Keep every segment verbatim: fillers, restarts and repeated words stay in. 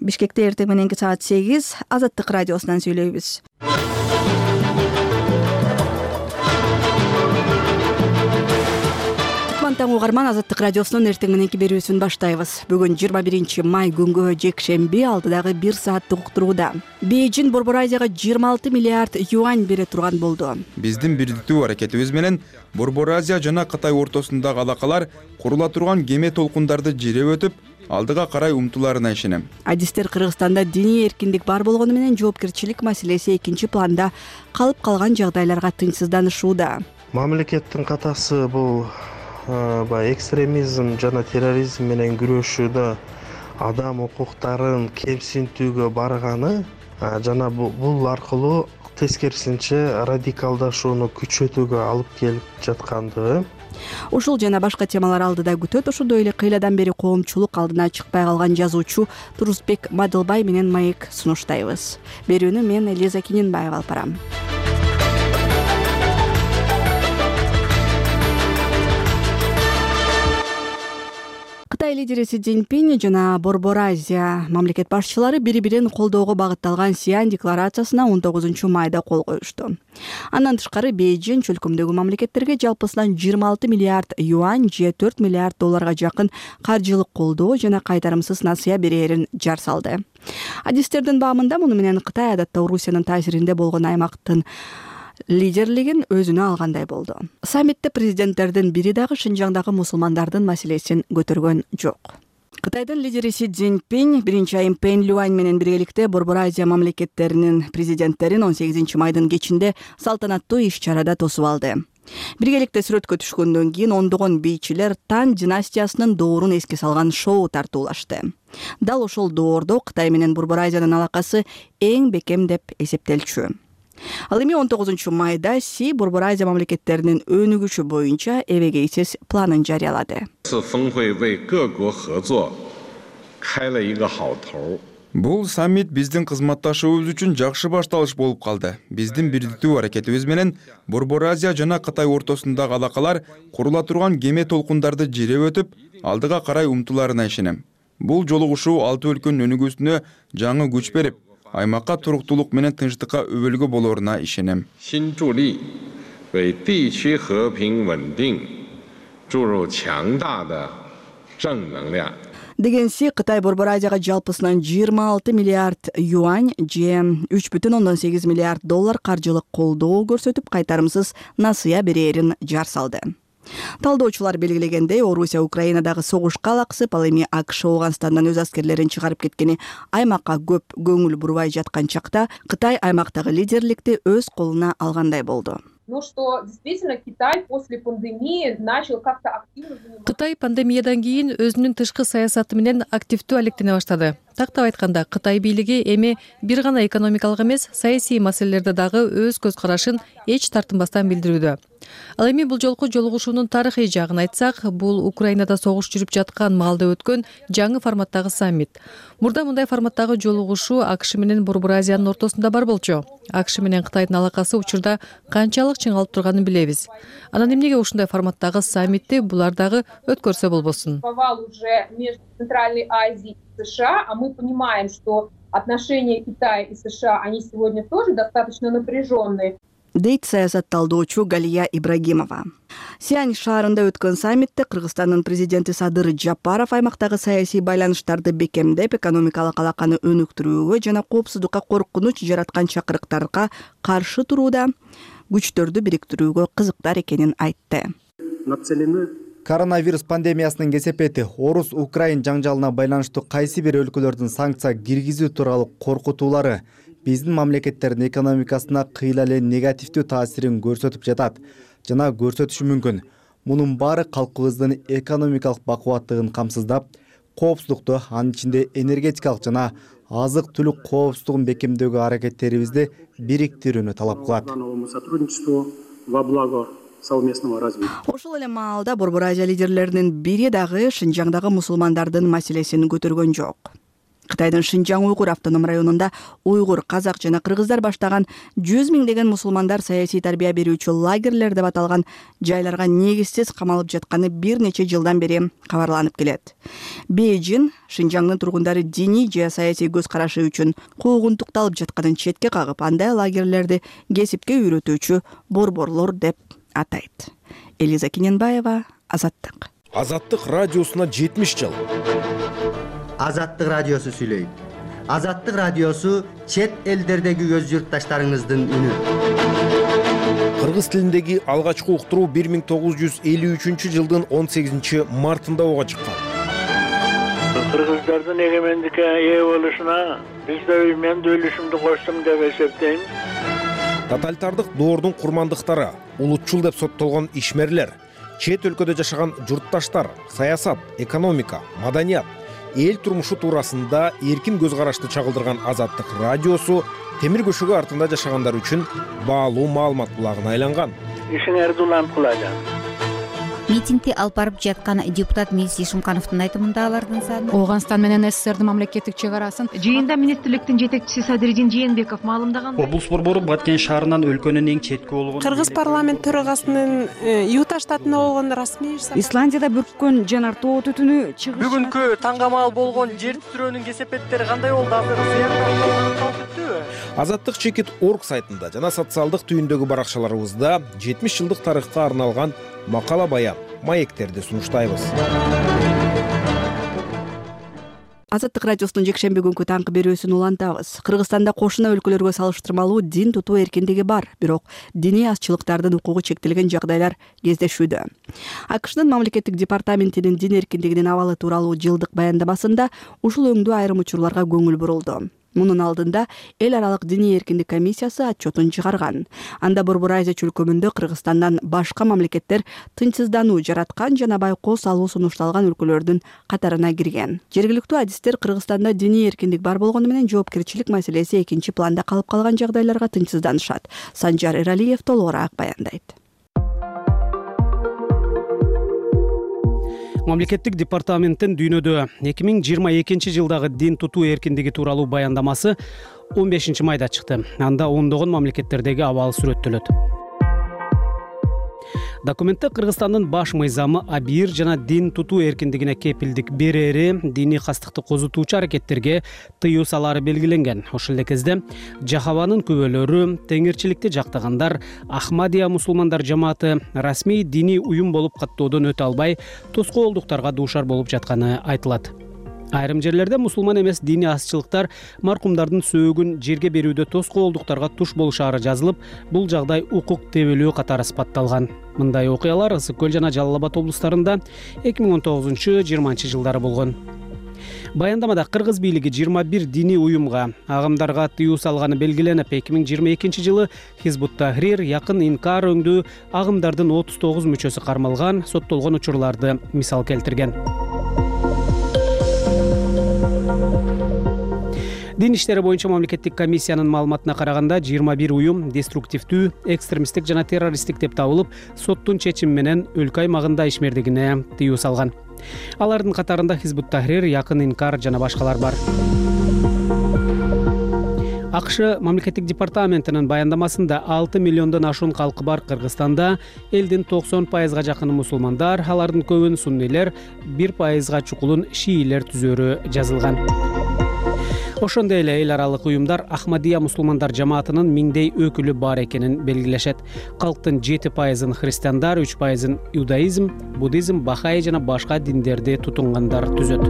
Бишкекте эртең мененки саат сегиз Азаттык радиосунан сүйлөйбүз. Таң угарман, Азаттык радиосунун эртең мененки берүүсүн баштайбыз. Бүгүн жыйырма биринчи май күнгө жекшемби алдыдагы бир сааттык уктурууда. Бейжин Борбор Азияга жыйырма алты миллиард юань бере турган болду. Биздин бирдиктүү аракетибиз менен Борбор Азия жана Кытай ортосундагы алакалар курула турган кеме толкундарды жиреп өтүп, алдыга карай умтуларына ишенем. Адистер Кыргызстанда диний эркиндик бар болгону менен жоопкерчилик маселеси экинчи планда калып калган жагдайларга тынчсызданышууда. Мамлекеттин катасы бул экстремизм жана терроризм менен күрөшүүдө адам укуктарын кемсинтүүгө барганы жана бул аркылуу тескерисинче радикалдашууну күчөтүүгө алып келип жаткандыгы. Ушул жана башка темалар алдыда күтөт. Ошондой эле кыйладан бери коомчулук алдына чыкпай калган жазуучу Турусбек Мадылбай менен маек сунуштайбыз. Берүүнү мен Лиза Киненбаева алып барам. Кытай лидери Си Цзиньпин жана Борбор Азия мамлекет башчылары бири-бирин колдоого багытталган Сиань декларациясына он тогузунчу майда кол коюшту. Андан тышкары Бейжин чөлкөмдөгү мамлекеттерге жалпысынан жыйырма алты миллиард юань же төрт миллиард долларга жакын каржылык колдоо жана кайтарымсыз насыя берээрин жар салды. Адистердин баамында муну менен Кытай адатта Орусиянын таасиринде болгон аймактын лидерлигин өзүнө алгандай болду. Саммитте президенттердин бири дагы Шинжаңдагы мусулмандардын маселесин көтөргөн жок. Кытайдын лидери Си Цзиньпин биринчи айым Пен Люань менен биргеликте Борбор Азия мамлекеттеринин президенттерин он сегизинчи майдын кечинде салтанаттуу иш-чарада тосуп алды. Биргеликте сүрөткө түшкөндөн кийин ондогон бийчилер Тан династиясынын доорун эске салган шоу тартуулашты. Дал ошол доордо Кытай менен Борбор Азиянын алакасы эң бекем деп эсептелчү. Ал эми он тогузунчу майда Си Борбор Азия мамлекеттеринин өнүгүшү боюнча эбегейсиз планын жарыялады. Бул саммит биздин кызматташуубуз үчүн жакшы башталыш болуп калды. Биздин бирдиктүү аракетибиз менен Борбор Азия жана Кытай ортосундагы алакалар курула турган кеме толкундарды жиреп өтүп, алдыга карай умтуларына ишенем. Бул жолугушуу алты өлкөнүн өнүгүүсүнө жаңы күч берип, аймакка туруктуулук менен тынчтыкка өбөлгө болоруна ишенем. Деген Си Кытай Борбор Азияга жалпысынан жыйырма алты миллиард юань же үч бүтүн ондон сегиз миллиард доллар каржылык колдоо көрсөтүп, кайтарымсыз насыя берээрин жар салды. Талдоочулар белгилегендей, Орусия Украинадагы согушка алаксып, ал эми АКШ Ооганстандан өз аскерлерин чыгарып кеткени аймакка көп көңүл бурбай жаткан чакта Кытай аймактагы лидерликти өз колуна алгандай болду. Ну что, действительно, Китай после пандемии начал как-то активно заниматься. Кытай пандемиядан кийин өзүнүн тышкы саясаты менен активдүү алектене баштады. Тактап айтканда, Кытай бийлиги эми бир гана экономикалык эмес, саясий маселелерде дагы өз көз карашын эч тартынбастан билдирүүдө. Ал эми бул жолку жолугушуунун тарыхый жагын айтсак, бул Украинада согуш жүрүп жаткан маалда өткөн жаңы форматтагы саммит. Мурда мындай форматтагы жолугушуу АКШ менен Борбор Азиянын ортосунда бар болчу. АКШ менен Кытайдын алакасы учурда канчалык чыңалып турганын билебиз. Анан эмнеге ушундай форматтагы саммитти булар дагы өткөрсө болбосун? Уже между Центральной Азией и США, а мы понимаем, что отношения Китая и США, они сегодня тоже достаточно напряженные. Дейт саясатталдоочу Галия Ибрагимова. Сиань шаарында өткөн саммитте Кыргызстандын президенти Садыр Жапаров аймактагы саясий байланыштарды бекемдеп, экономикалык алаканы өнүктүрүүгө жана коопсуздукка коркунуч жараткан чакырыктарга каршы турууда күчтөрдү бириктирүүгө кызыктар экенин айтты. Коронавирус пандемиясынын кесепети Орус-Украин жаңжалына байланыштуу кайсы бир өлкөлөрдүн санкция киргизүү тууралуу коркутуулары биздин мамлекеттердин экономикасына кыйла эле негативдүү таасирин көрсөтүп жатат жана көрсөтүшү мүмкүн. Мунун баары калкыбыздын экономикалык бакубаттыгын камсыздап, коопсуздукту, анын ичинде энергетикалык жана азык-түлүк коопсуздугун бекемдөөгө аракеттерибизди бириктирүүнү талап кылат. Ошол эле маалда Борбор Азия лидерлеринин бири дагы Шинжаңдагы мусулмандардын маселесин көтөргөн жок. Кытайдын Шинжаң уйгур автоном районунда уйгур, казак жана кыргыздар баштаган жүз миңдеген мусулмандар саясий тарбия берүүчү лагерлер деп аталган жайларга негизсиз камалып жатканы бир нече жылдан бери кабарланып келет. Бейжин Шинжаңдын тургундары диний же саясий көз карашы үчүн куугунтукталып жатканын четке кагып, андай лагерлерди кесипке үйрөтүүчү борборлор деп атайт. Элиза Кененбаева, Азаттык. Азаттык радиосуна жетимиш жыл. Азаттык радиосу сүйлөйт. Азаттык радиосу чет элдердеги өз журтташтарыңыздын үнү. Кыргыз тилиндеги алгачкы уктуруу бир миң тогуз жүз элүү үчүнчү жылдын он сегизинчи мартында ого чыккан. Кыргыздардын эгемендикке ээ болушуна биз да мен да үлүшүмдү коштум деп эсептейм. Тоталитардык доордун курмандыктары, улутчул деп соттолгон ишмерлер, чет өлкөдө жашаган журтташтар, саясат, экономика, маданият, эл турмушу туурасында эркин көз карашты чагылдырган Азаттык радиосу темир көшөгө артында жашагандар үчүн баалуу маалымат булагына айланган. Ишиңерди улант кылажы. Митингди алып барып жаткан депутат Миз Ишимкановдун айтымында алардын саны Ооганстан менен СССРдин мамлекеттик чек арасын жыйында министрликтин жетекчиси Садыридин Жээнбеков маалымдаган. Облус борбору Баткен шаарынан өлкөнүн эң четки болгон Кыргыз парламент төрагасынын Юта штатында болгон расмий Исландияда бүрккөн жанар тоо түтүнү чыгыш. Бүгүнкү таңгамал болгон жер титирөөнүн кесепеттери кандай болду? Азаттык чекит точка орг сайтында жана социалдык түйүндөгү баракчаларыбызда жетимиш жылдык тарыхка арналган макала баян, маектерди сунуштайбыз. Азаттык радиосунун жекшемби күнкү таңкы берүүсүн улантабыз. Кыргызстанда кошуна өлкөлөргө салыштырмалуу дин тутуу эркиндиги бар, бирок диний азчылыктардын укугу чектелген жагдайлар кездешүүдө. АКШнын мамлекеттик департаментинин дин эркиндигинин абалы тууралуу жылдык баяндамасында ушул өңдүү айрым учурларга көңүл бурулду. Мунун алдында эл аралык диний эркиндик комиссиясы отчетун чыгарган. Анда Борбор Азия чөлкөмүндө Кыргызстандан башка мамлекеттер тынчсыздануу жараткан жана байкоо салуу сунушталган өлкөлөрдүн катарына кирген. Жергиликтүү адистер Кыргызстанда диний эркиндик бар болгону менен жоопкерчилик маселеси экинчи планда калып калган жагдайларга тынчсызданышат. Санжар Эралиев толугураак баяндайт. Мамлекеттик департаменттин дүйнөдө эки миң жыйырма экинчи жылдагы дин тутуу эркиндиги тууралуу баяндамасы он бешинчи майда чыкты. Анда ондогон мамлекеттердеги абал сүрөттөлөт. Документте Кыргызстандын баш мыйзамы абийир жана дин тутуу эркиндигине кепилдик берери, диний кастыкты козутуучу аракеттерге тыюу салары белгиленген. Ошол эле кезде Жахаванын күбөлөрү, теңирчиликти жактагандар, Ахмадия мусулмандар жамааты расмий диний уюм болуп каттоодон өтө албай, тоскоолдуктарга дуушар болуп жатканы айтылат. Айрым жерлерде мусулман эмес диний азчылыктар маркумдардын сөөгүн жерге берүүдө тоскоолдуктарга туш болушаары жазылып, бул жагдай укук тебелөө катары сыпатталган. Мындай окуялар Ысык Көл жана Жалал Абад облустарында эки миң он тогузунчу жыйырманчы жылдары болгон. Баяндамада Кыргыз бийлиги жыйырма бир диний уюмга, агымдарга тыюу салганы белгиленип, эки миң жыйырма экинчи жылы Хизбут Тахрир, Якын Инкар өңдүү агымдардын отуз тогуз мүчөсү кармалган, соттолгон учурларды мисал келтирген. Дин иштери боюнча мамлекеттик комиссиянын маалыматына караганда жыйырма бир уюм деструктивдүү, экстремисттик жана террористтик деп табылып, соттун чечими менен өлкө аймагында ишмердигине тыюу салган. Алардын катарында Хизбут Тахрир, Якын Инкар жана башкалар бар. АКШ мамлекеттик департаментинин баяндамасында алты миллиондон ашуун калкы бар Кыргызстанда элдин токсон пайызга жакыны мусулмандар, алардын көбүн суннилер, бир пайызга чукулун шиилер түзөрү жазылган. Ошондой эле эл аралык уюмдар Ахмадия мусулмандар жамаатынын миңдей өкүлү бар экенин белгилешет. Калктын жети пайызын христиандар, үч пайызын иудаизм, буддизм, бахаи жана башка диндерди тутунгандар түзөт.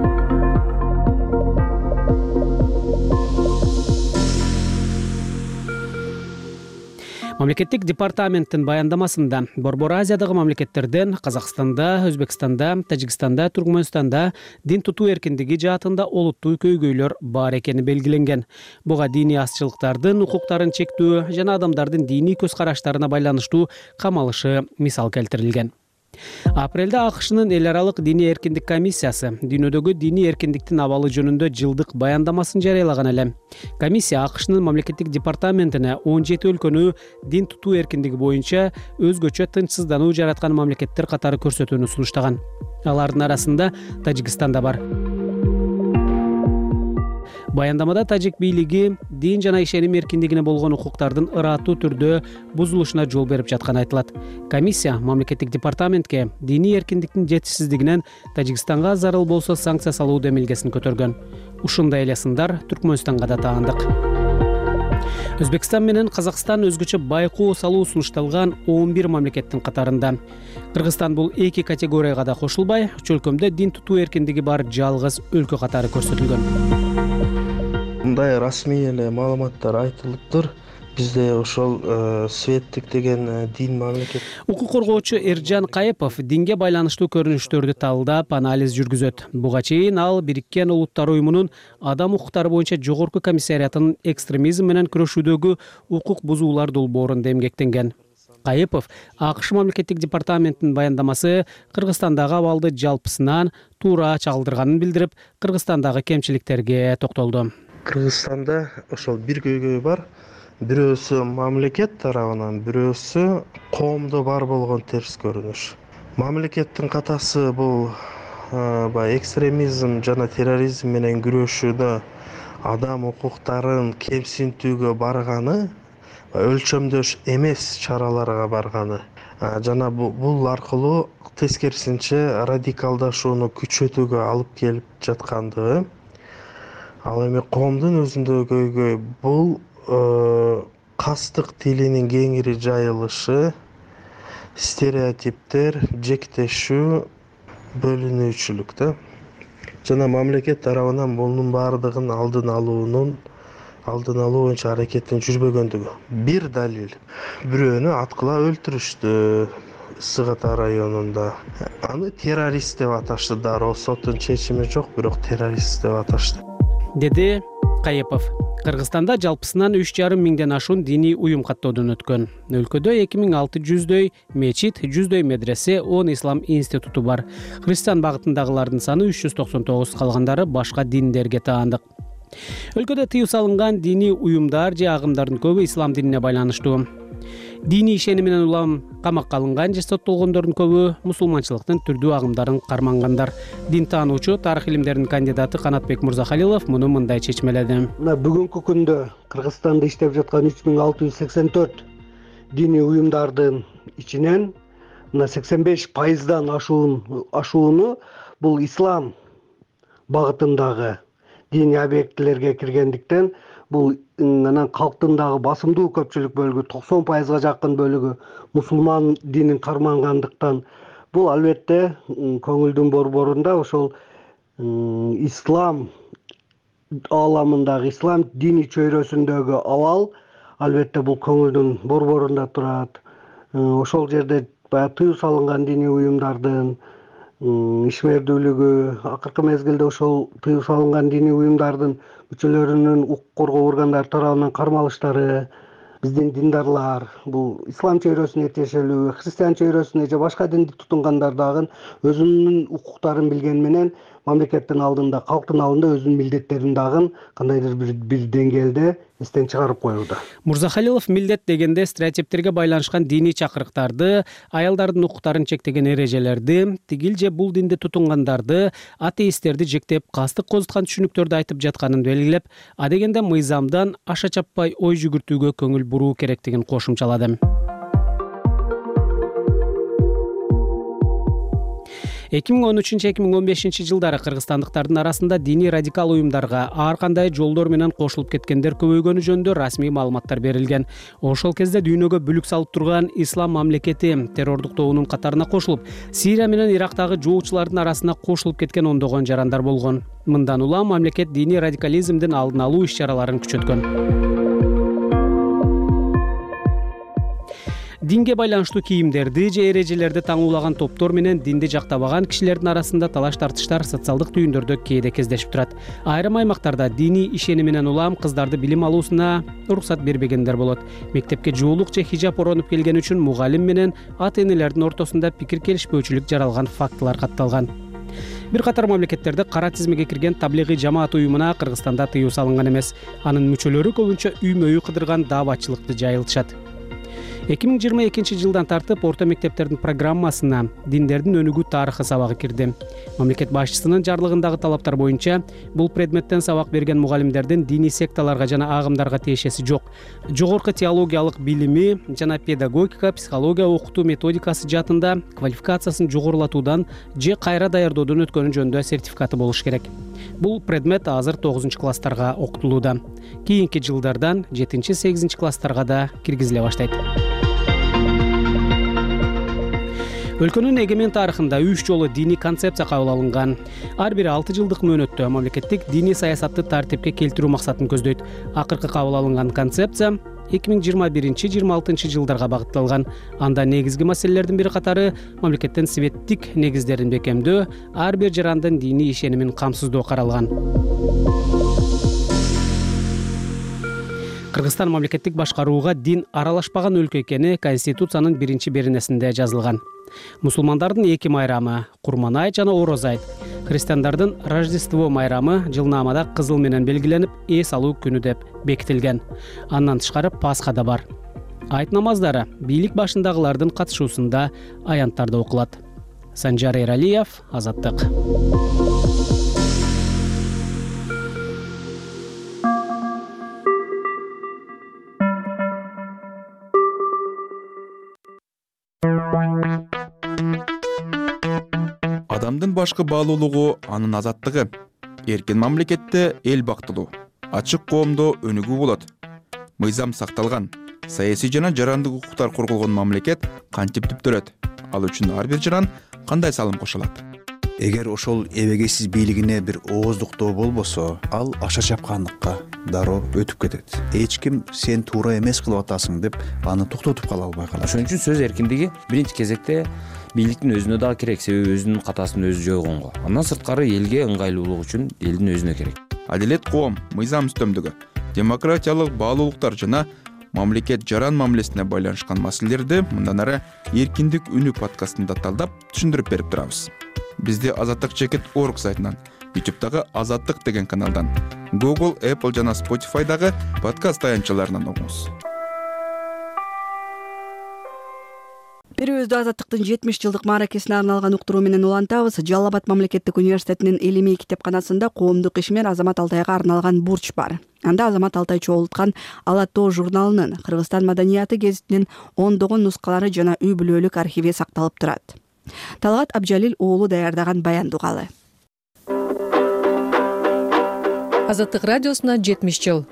Мамлекеттик департаменттин баяндамасында Борбор Азиядагы мамлекеттерден Казакстанда, Өзбекстанда, Тажикстанда, Туркменстанда дин тутуу эркиндиги жаатында олуттуу көйгөйлөр бар экени белгиленген. Буга диний азчылыктардын укуктарын чектөө жана адамдардын диний көз караштарына байланыштуу камалышы мисал келтирилген. Апрелде АКШнын эл аралык диний эркиндик комиссиясы дүйнөдөгү диний эркиндиктин абалы жөнүндө жылдык баяндамасын жарыялаган эле. Комиссия АКШнын мамлекеттик департаментине он жети өлкөнү дин тутуу эркиндиги боюнча өзгөчө тынчсыздануу жараткан мамлекеттер катары көрсөтүүнү сунуштаган. Алардын арасында Тажикстан да бар. Баяндамада тажик бийлиги дин жана ишеним эркиндигине болгон укуктардын ыраттуу түрдө бузулушуна жол берип жатканы айтылат. Комиссия мамлекеттик департаментке диний эркиндиктин жетишсиздигинен Тажикстанга зарыл болсо санкция салуу демилгесин көтөргөн. Ушундай эле сындар Түркмөнстанга да таандык. Өзбекстан менен Казакстан өзгөчө байкоо салуу сунушталган он бир мамлекеттин катарында. Кыргызстан бул эки категорияга да кошулбай, чөлкөмдө дин тутуу эркиндиги бар жалгыз өлкө катары көрсөтүлгөн. Мындай расмий эле маалыматтар айтылыптыр. Бизде ошол светтик деген дин мамлекет. Укук коргоочу Эржан Кайыпов динге байланыштуу көрүнүштөрдү талдап, анализ жүргүзөт. Буга чейин ал Бириккен Улуттар уюмунун адам укуктары боюнча жогорку комиссариятынын экстремизм менен күрөшүүдөгү укук бузуулар долбоорунда эмгектенген. Кайыпов АКШ мамлекеттик департаментинин баяндамасы Кыргызстандагы абалды жалпысынан туура чагылдырганын билдирип, Кыргызстандагы кемчиликтерге токтолду. Кыргызстанда ошол бир көйгөй бар. Бирөөсү мамлекет тарабынан, бирөөсү коомдо бар болгон терс көрүнүш. Мамлекеттин катасы бул баягы экстремизм жана терроризм менен күрөшүүдө адам укуктарын кемсинтүүгө барганы, өлчөмдөш эмес чараларга барганы жана бул аркылуу тескерисинче радикалдашууну күчөтүүгө алып келип жаткандыгы. Ал эми коомдун өзүндө көйгөй бул кастык тилинин кеңири жайылышы, стереотиптер, жектешүү, бөлүнүүчүлүк да. Жана мамлекет тарабынан мунун баардыгын алдын алуунун, алдын алуу боюнча аракеттин жүрбөгөндүгү. Бир далил. Бирөөнү аткыла өлтүрүштү Ысык Ата районунда. Аны террорист деп аташты, дароо соттун чечими жок, бирок террорист деп аташты. Деди Кайыпов. Кыргызстанда жалпысынан үч жарым миңден ашуун диний уюм каттоодон өткөн. Өлкөдө эки миң алты жүздөй мечит, жүздөй медресе, он ислам институту бар. Христиан багытындагылардын саны үч жүз токсон тогуз, калгандары башка диндерге таандык. Өлкөдө тыюу салынган диний уюмдар же агымдардын көбү ислам динине байланыштуу. Диний ишеними менен улам камакка алынган же соттолгондордун көбү мусулманчылыктын түрдүү агымдарын кармангандар. Дин таануучу, тарых илимдеринин кандидаты Канатбек Мурзахалилов муну мындай чечмеледи. Мына бүгүнкү күндө Кыргызстанда иштеп жаткан үч миң алты жүз сексен төрт диний уюмдардын ичинен мына сексен беш пайыздан ашууну бул ислам багытындагы диний объектилерге киргендиктен бул анан калктын дагы басымдуу көпчүлүк бөлүгү токсон пайызга жакын бөлүгү мусулман динин кармангандыктан бул албетте көңүлдүн борборунда ошол ислам ааламындагы ислам диний чөйрөсүндөгү абал албетте бул көңүлдүн борборунда турат. Ошол жерде баягы тыюу салынган диний уюмдардын ишмердүүлүгү, акыркы мезгилде ошол тыюу салынган диний уюмдардын мүчөлөрүнүн укук коргоо органдары тарабынан кармалыштары, биздин диндарлар бул ислам чөйрөсүнө тиешелүү, христиан чөйрөсүнө же башка динди тутунгандар дагы өзүнүн укуктарын билгени менен мамлекеттин алдында, калктын алдында өзүнүн милдеттерин дагы кандайдыр бир бир деңгээлде эстен чыгарып коюуда. Мурзахалилов милдет дегенде стереотиптерге байланышкан диний чакырыктарды, аялдардын укуктарын чектеген эрежелерди, тигил же бул динди тутунгандарды, атеисттерди жектеп, кастык козуткан түшүнүктөрдү айтып жатканын белгилеп, адегенде мыйзамдан аша чаппай ой жүгүртүүгө көңүл буруу керектигин кошумчалады. эки миң он үчүнчү эки миң он бешинчи жылдары кыргызстандыктардын арасында диний радикал уюмдарга ар кандай жолдор менен кошулуп кеткендер көбөйгөнү жөнүндө расмий маалыматтар берилген. Ошол кезде дүйнөгө бүлүк салып турган ислам мамлекети террордук тобунун катарына кошулуп, Сирия менен Ирактагы жоочулардын арасына кошулуп кеткен ондогон жарандар болгон. Мындан улам мамлекет диний радикализмдин алдын алуу иш-чараларын күчөткөн. Динге байланыштуу кийимдерди же эрежелерди таңуулаган топтор менен динди жактабаган кишилердин арасында талаш тартыштар социалдык түйүндөрдө кээде кездешип турат. Айрым аймактарда диний ишеними менен улам кыздарды билим алуусуна уруксат бербегендер болот. Мектепке жуулук же хижап оронуп келген үчүн мугалим менен ата-энелердин ортосунда пикир келишпөөчүлүк жаралган фактылар катталган. Бир катар мамлекеттерде кара тизмеге кирген таблигый жамаат уюмуна Кыргызстанда тыюу салынган эмес. Анын мүчөлөрү көбүнчө үймөйүү кыдырган дааватчылыкты жайылтышат. эки миң жыйырма экинчи жылдан тартып орто мектептердин программасына диндердин өнүгүү тарыхы сабагы кирди. Мамлекет башчысынын жарлыгындагы талаптар боюнча бул предметтен сабак берген мугалимдердин диний секталарга жана агымдарга тиешеси жок. Жогорку теологиялык билими жана педагогика, психология окутуу методикасы жаатында квалификациясын жогорулатуудан же кайра даярдоодон өткөнү жөнүндө сертификаты болуш керек. Бул предмет азыр тогузунчу класстарга окутулууда. Кийинки жылдардан жетинчи сегизинчи класстарга да киргизиле баштайт. Өлкөнүн эгемен тарыхында үч жолу диний концепция кабыл алынган. Ар бири алты жылдык мөөнөттө мамлекеттик диний саясатты тартипке келтирүү максатын көздөйт. Акыркы кабыл алынган концепция эки миң жыйырма биринчи жыйырма алтынчы жылдарга багытталган. Анда негизги маселелердин бири катары мамлекеттин светтик негиздерин бекемдөө, ар бир жарандын диний ишенимин камсыздоо каралган. Кыргызстан мамлекеттик башкарууга дин аралашпаган өлкө экени Конституциянын биринчи беренесинде жазылган. Мусулмандардын эки майрамы — Курман айт жана Ороз айт, христиандардын Рождество майрамы жылнаамада кызыл менен белгиленип, эс алуу күнү деп бекитилген. Андан тышкары Пасха да бар. Айт намаздары бийлик башындагылардын катышуусунда аянттарда окулат. Санжар Эралиев, Азаттык. Адамдын башкы баалуулугу анын азаттыгы. Эркен мамлекетте эл бактылуу, ачык коомдо өнүгүү болот. Мыйзам сакталган, саясий жана жарандык укуктар корголгон мамлекет кантип түптөлөт? Ал үчүн ар бир жаран кандай салым кошулат? Эгер ошол эбегейсиз бийлигине бир ооздуктоо болбосо, ал аша чапкандыкка дароо өтүп кетет. Эч ким сен туура эмес кылып атасың деп аны токтотуп кала албай калат. Ошон үчүн сөз эркиндиги биринчи кезекте бийликтин өзүнө дагы керек, себеби өзүнүн катасын өзү жойгонго. Андан сырткары элге ыңгайлуулук үчүн элдин өзүнө керек. Адилет коом, мыйзам үстөмдүгү, демократиялык баалуулуктар жана мамлекет жаран мамилесине байланышкан маселелерди мындан ары эркиндик үнү подкастында талдап түшүндүрүп берип турабыз. Бизди азаттык чекит точка орг сайтынан, ютубтагы Азаттык деген каналдан, Google, Apple жана Spotify'дагы подкаст таянчаларынан угуңуз. Берүүбүздү Азаттыктын жетимиш жылдык мааракесине арналган уктуруу менен улантабыз. Жалал Абад мамлекеттик университетинин илимий китепканасында коомдук ишмер Азамат Алтайга арналган бурч бар. Анда Азамат Алтай чогулткан Ала тоо журналынын, Кыргызстан маданияты гезитинин ондогон нускалары жана үй бүлөлүк архиви сакталып турат. Талгат Абжалил уулу даярдаган баянды угалы. Азаттык радиосуна жетимиш жыл.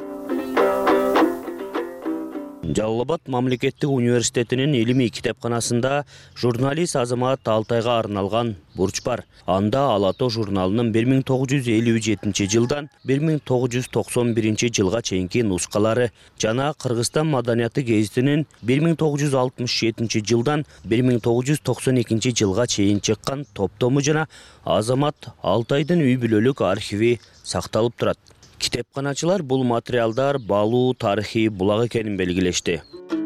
Жалал Абад мамлекеттик университетинин илимий китепканасында журналист Азамат Алтайга арналган бурч бар. Анда Ала тоо журналынын бир миң тогуз жүз элүү жетинчи жылдан бир миң тогуз жүз токсон биринчи жылга чейинки нускалары жана Кыргызстан маданияты гезитинин бир миң тогуз жүз алтымыш жетинчи жылдан бир миң тогуз жүз токсон экинчи жылга чейин чыккан топтому жана Азамат Алтайдын үй бүлөлүк архиви сакталып турат. Китепканачылар бул материалдар баалуу тарыхый булак экенин белгилешти.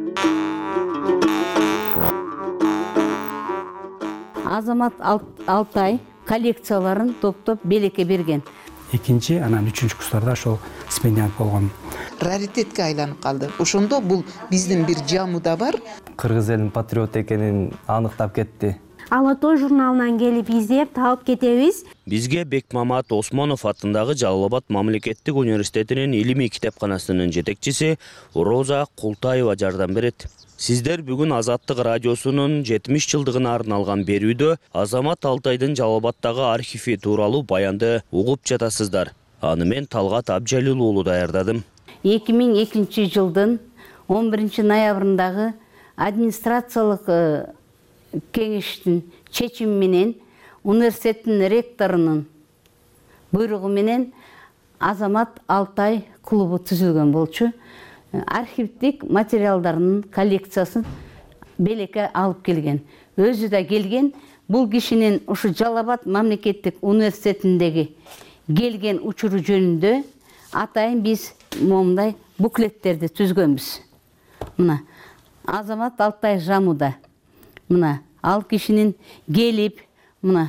Азамат Алтай коллекцияларын топтоп белекке берген. Экинчи, анан үчүнчү курстарда ошол стипендиант болгон. Раритетке айланып калды. Ошондо бул биздин бир жамуда бар. Кыргыз элинин патриот экенин аныктап кетти. Ала тоо журналынан келип издеп таап кетебиз. Бизге Бекмамат Осмонов атындагы Жалал Абад мамлекеттик университетинин илимий китепканасынын жетекчиси Роза Култаева жардам берет. Сиздер бүгүн Азаттык радиосунун жетимиш жылдыгына арналган берүүдө Азамат Алтайдын Жалал Абаддагы архиви тууралуу баянды угуп жатасыздар. Аны мен Талгат Абжалил уулу даярдадым. эки миң экинчи жылдын он биринчи ноябрындагы администрациялык кеңештин чечими менен университеттин ректорунун буйругу менен Азамат Алтай клубу түзүлгөн болчу. Архивдик материалдарынын коллекциясын белекке алып келген. Өзү да келген. Бул кишинин ушу Жалал Абад мамлекеттик университетиндеги келген учуру жөнүндө атайын биз момундай буклеттерди түзгөнбүз. Мына Азамат Алтай жамуда. Мына ал кишинин келип, мына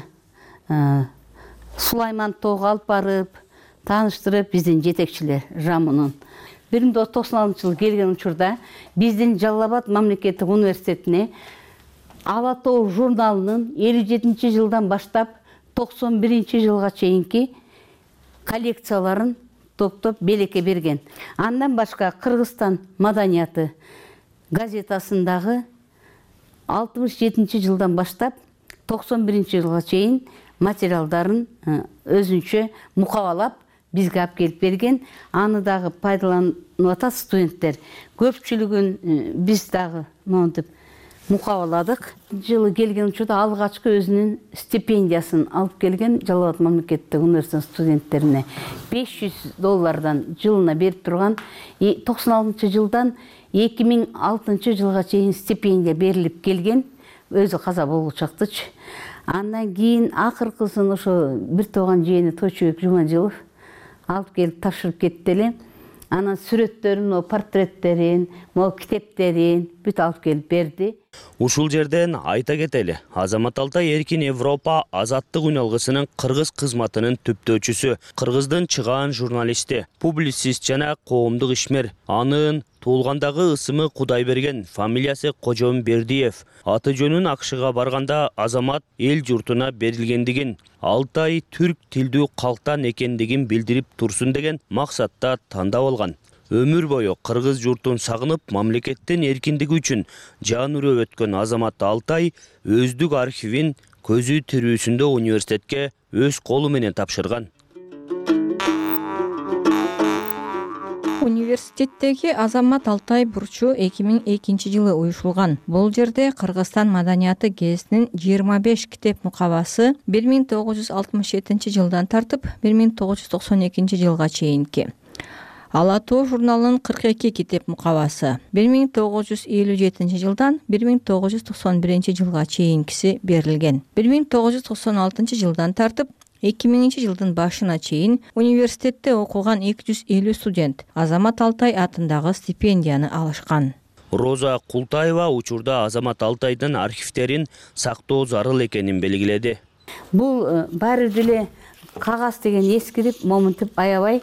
Сулайман тоого алып барып, тааныштырып биздин жетекчилер жамынын. бир миң тогуз жүз токсон алтынчы жылы келген учурда биздин Жалал Абад мамлекеттик университетине Ала тоо журналынын элүү жетинчи жылдан баштап токсон биринчи жылга чейинки коллекцияларын топтоп белекке берген. Андан башка Кыргызстан маданияты газетасындагы алтымыш жетинчи жылдан баштап токсон биринчи жылга чейин материалдарын өзүнчө мукабалап бизге алып келип берген. Аны дагы пайдаланып атат студенттер. Көпчүлүгүн биз дагы монтип мукабаладык. Жылы келген учурда алгачкы өзүнүн стипендиясын алып келген Жалал Абад мамлекеттик университетинин студенттерине беш жүз доллардан жылына берип турган. токсон алтынчы жылдан эки миң алтынчы жылга чейин стипендия берилип келген. Өзү каза болгучактычы. Андан кийин акыркысын ошо бир тууган жээни Тойчубек Жумажылов алып келип тапшырып кетти эле. Анан сүрөттөрүн, портреттерин, могу китептерин бүт алып келип берди. Ушул жерден айта кетели, Азамат Алтай Эркин Европа азаттык үналгысынын кыргыз кызматынын түптөөчүсү, кыргыздын чыгаан журналисти, публицист жана коомдук ишмер. Анын туулгандагы ысымы Кудайберген, фамилиясы Кожомбердиев. Аты жөнүн Акшыга барганда Азамат эл журтуна берилгендигин, Алтай түрк тилдүү калктан экендигин билдирип турсун деген максатта тандап алган. Өмүр бою кыргыз журтун сагынып, мамлекеттин эркиндиги үчүн жан үрөп өткөн Азамат Алтай өздүк архивин көзү тирүүсүндө университетке өз колу менен тапшырган. Университеттеги Азамат Алтай бурчу эки миң экинчи жылы уюшулган. Бул жерде Кыргызстан маданияты гезитинин жыйырма беш китеп мукабасы бир миң тогуз жүз алтымыш жетинчи жылдан тартып бир миң тогуз жүз токсон экинчи жылга чейинки. Ала тоо журналынын кырк эки китеп мукабасы бир миң тогуз жүз элүү жетинчи жылдан бир миң тогуз жүз токсон биринчи жылга чейинкиси берилген. бир миң тогуз жүз токсон алтынчы жылдан тартып эки миңинчи жылдын башына чейин университетте окуган эки жүз элүү студент Азамат Алтай атындагы стипендияны алышкан. Роза Култаева учурда Азамат Алтайдын архивтерин сактоо зарыл экенин белгиледи. Бул баары деле кагаз деген эскирип, момунтип аябай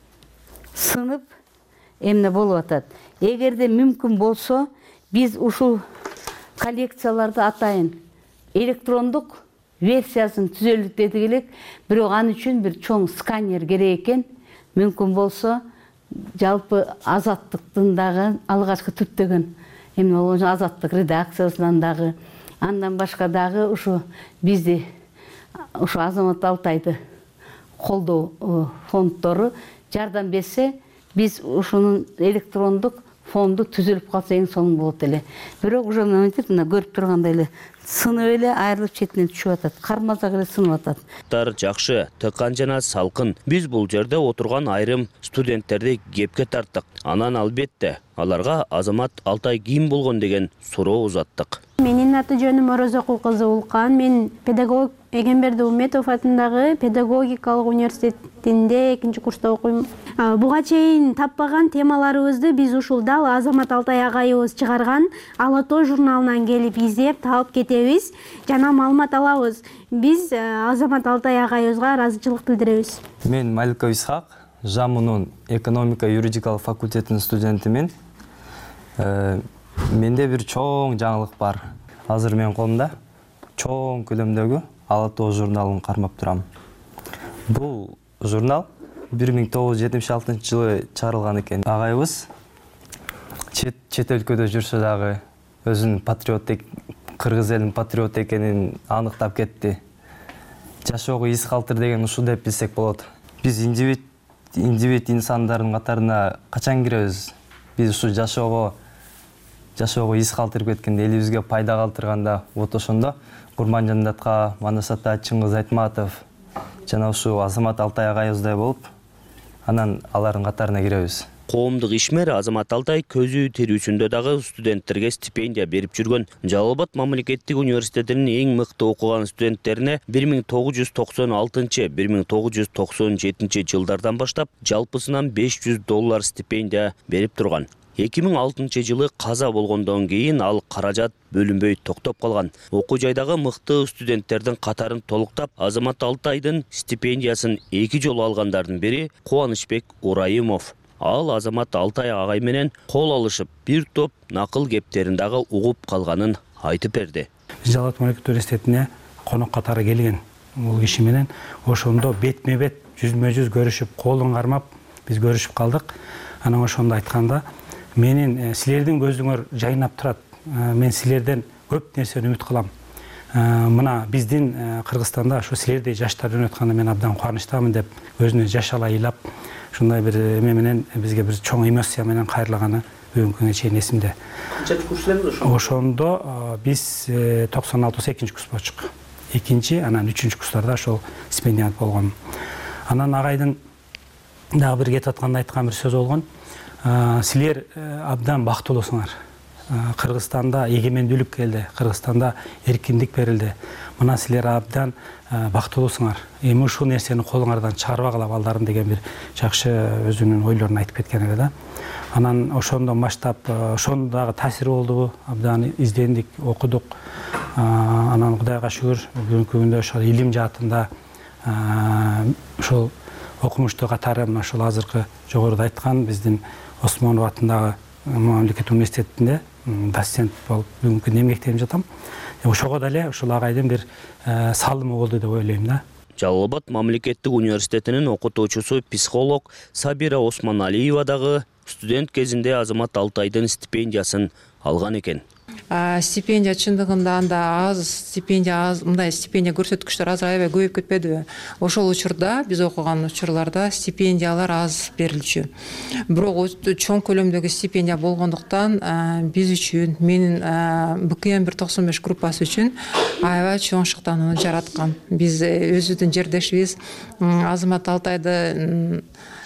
сынып эмне болуп атат. Эгерде мүмкүн болсо, биз ушул коллекцияларды атайын электрондук версиясын түзөлүп дедик элек, бирок ал үчүн бир чоң сканер керек экен. Мүмкүн болсо, жалпы азаттыктын дагы алгачкы түптөгөн эмне болгон азаттык редакциясынан дагы, андан башка дагы ушу бизди ушу Азамат Алтайды колдоо фонддору жардам берсе, биз ушунун электрондук фонду түзүлүп калса эң сонун болот эле. Бирок уже мына көрүп тургандай эле сынып эле айрылып четинен түшүп атат. Кармазак эле сынып атат. Тар жакшы, тыкан жана салкын. Биз бул жерде отурган айрым студенттерди кепке тарттык. Анан албетте аларга Азамат Алтай ким болгон деген суроо узаттык. Менин аты жөнүм Орозокул кызы Улкан. Мен педагог Эгемберди Уметов атындагы педагогикалык университетинде экинчи курста окуйм. Буга чейин таппаган темаларыбызды биз ушул дал Азамат Алтай агайыбыз чыгарган Ала тоо журналынан келип издеп таап кетебиз жана маалымат алабыз. Биз Азамат Алтай агайыбызга ыраазычылык билдиребиз. Мен Маликов Исхак, ЖАМУнун экономика юридикалык факультетинин студентимин. Менде бир чоң жаңылык бар. Азыр менин колумда чоң көлөмдөгү Ала тоо журналын кармап турам. Бул журнал бир миң тогуз жүз жетимиш алтынчы жылы чыгарылган экен. Агайыбыз чет чет өлкөдө жүрсө дагы өзүнүн патриот, кыргыз элинин патриот экенин аныктап кетти. Жашоого из калтыр деген ушул деп билсек болот. Биз индивид индивид инсандардын катарына качан киребиз? Биз ушу жашоого жашоого из калтырып кеткенде, элибизге пайда калтырганда вот ошондо Курманжан Датка, Манас ата, Чыңгыз Айтматов жана ушу Азамат Алтай агайыбыздай болуп, анан алардын катарына киребиз. Коомдук ишмер Азамат Алтай көзү тирүүсүндө дагы студенттерге стипендия берип жүргөн. Жалал Абад мамлекеттик университетинин эң мыкты окуган студенттерине бир миң тогуз жүз токсон алтынчы — бир миң тогуз жүз токсон жетинчи жылдардан баштап жалпысынан беш жүз доллар стипендия берип турган. эки миң алтынчы жылы каза болгондон кийин ал каражат бөлүнбөй токтоп калган. Окуу жайдагы мыкты студенттердин катарын толуктап, Азамат Алтайдын стипендиясын эки жолу алгандардын бири Кубанычбек Урайымов. ал Азамат Алтай агай менен кол алышып, бир топ накыл кептерин дагы угуп калганын айтып берди. Жалал Абад мамлекеттик университетине конок катары келген бул киши менен ошондо бетме-бет, жүзмө-жүз көрүшүп, колун кармап биз көрүшүп калдык. Анан ошондо айтканда, менин силердин көзүңөр жайнап турат. Мен силерден көп нерсени үмүт кылам. Мына биздин Кыргызстанда ошо силердей жаштар өнөп атканда мен абдан кубанычтамын деп өзүнө жаш ала ыйлап, ушундай бир эме менен бизге бир чоң эмоция менен кайрылаганы бүгүнкү күнгө чейин эсимде. Канча курс элемиз ошондо? Ошондо биз токсон алтыбыз экинчи курс болчук. Экинчи, анан үчүнчү курстарда ошол стипендиант болгон. Анан агайдын дагы бир кетип атканда айткан бир сөзү болгон. Силер абдан бактылуусуңар. Кыргызстанда эгемендүүлүк келди, Кыргызстанда эркиндик берилди. Мына силер абдан бактылуусуңар. Эми ушул нерсени колуңардан чыгарбагыла балдарым деген бир жакшы өзүнүн ойлорун айтып кеткен эле да. Анан ошондон баштап ошондо дагы таасир болдубу, абдан издендик, окудук. Анан Кудайга шүгүр, бүгүнкү күндө ошол илим жаатында ошол окумуштуу катары мына ошол азыркы жогоруда айткан биздин Осмонов атындагы мамлекеттик университетинде доцент болуп бүгүнкү күндө эмгектенип жатам. Ошого деле ушул агайдын бир салымы болду деп ойлойм да. Жалал Абад мамлекеттик университетинин окутуучусу психолог Сабира Осмоналиева дагы студент кезинде Азамат Алтайдын стипендиясын алган экен. Стипендия чындыгында анда аз, стипендия аз, мындай стипендия көрсөткүчтөр азыр аябай көбөйүп кетпедиби? Ошол учурда, биз окуган учурларда стипендиялар аз берилчү. Бирок чоң көлөмдөгү стипендия болгондуктан биз үчүн, менин Б К М бир токсон беш группасы үчүн аябай чоң шыктанууну жараткан. Биз өзүбүздүн жердешибиз Азамат Алтайды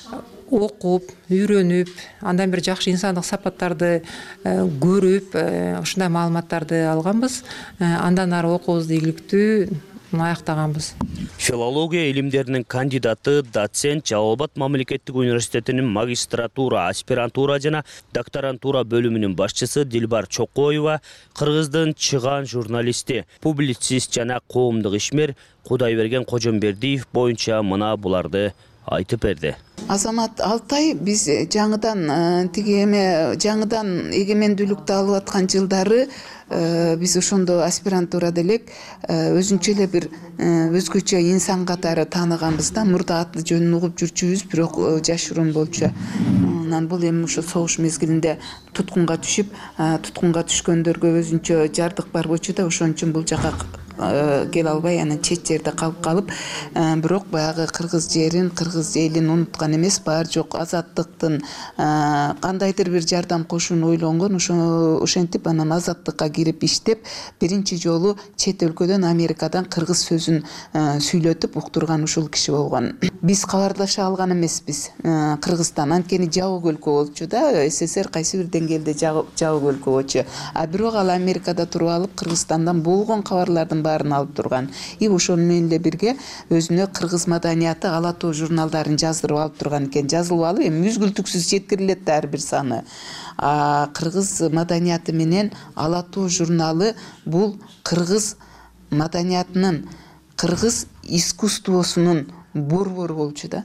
окуп, үйрөнүп, андан бир жакшы инсандык сапаттарды көрүп, ушундай маалыматтарды алганбыз. Андан ары окуубузду ийгиликтүү аяктаганбыз. Филология илимдеринин кандидаты, доцент, Жалал Абад мамлекеттик университетинин магистратура, аспирантура жана докторантура бөлүмүнүн башчысы Дилбар Чокоева, Кыргыздын чыган журналисти, публицист жана коомдук ишмер Кудайберген Кожомбердиев боюнча мына буларды айтып берди. Азамат Алтай биз жаңыдан тиги эме жаңыдан эгемендүүлүктү алып аткан жылдары биз ошондо аспирантурада элек өзүнчө эле бир өзгөчө инсан катары тааныганбыз да. Мурда аты жөнүн угуп жүрчүбүз, бирок жашыруун болчу. Анан бул эми ошо согуш мезгилинде туткунга түшүп, туткунга түшкөндөргө өзүнчө жардык бар болчу да, ошон үчүн бул жака келе албай анан чет жерде калып калып, бирок баягы кыргыз жерин, кыргыз элин унуткан эмес, бар жок азаттыктын кандайдыр бир жардам кошууну ойлонгон. Ошо ошентип анан азаттыкка кирип иштеп, биринчи жолу чет өлкөдөн, Америкадан кыргыз сөзүн сүйлөтүп уктурган ушул киши болгон. Биз кабарлаша алган эмеспиз Кыргызстан, анткени жабык өлкө болчу да, С С Р кайсы бир деңгээлде жабык өлкө болчу. А бирок ал Америкада туруп алып, Кыргызстандан болгон кабарлардын баарын алып турган. И ошону менен эле бирге өзүнө кыргыз маданияты Ала тоо журналдарын жаздырып алып турган экен. Жазылып алып, эми үзгүлтүксүз жеткирилет да ар бир саны. А кыргыз маданияты менен Ала тоо журналы бул кыргыз маданиятынын, кыргыз искусствосунун борбору болчу да.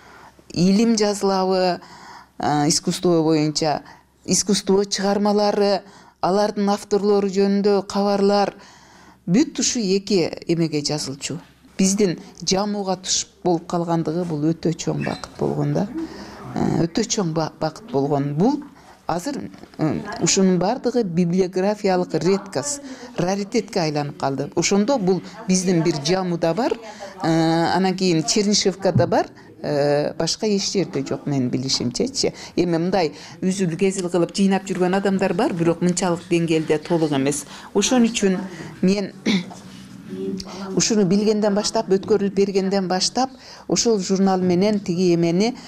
Илим жазылабы искусство боюнча, искусство чыгармалары, алардын авторлору жөнүндө кабарлар бүт ушу эки эмеге жазылчу. Биздин жамууга туш болуп калгандыгы бул өтө чоң бакыт болгон да. Өтө чоң бакыт болгон. Бул азыр ушунун бардыгы библиографиялык редкость, раритетке айланып калды. Ошондо бул биздин бир жамууда бар, анан кийин Чернышевкада бар, башка эч жерде жок менин билишимчечи. Эми мындай үзүл кезил кылып жыйнап жүргөн адамдар бар, бирок мынчалык деңгээлде толук эмес. Ошон үчүн мен ушуну билгенден баштап, өткөрүлүп бергенден баштап, ошол журнал менен тиги эмени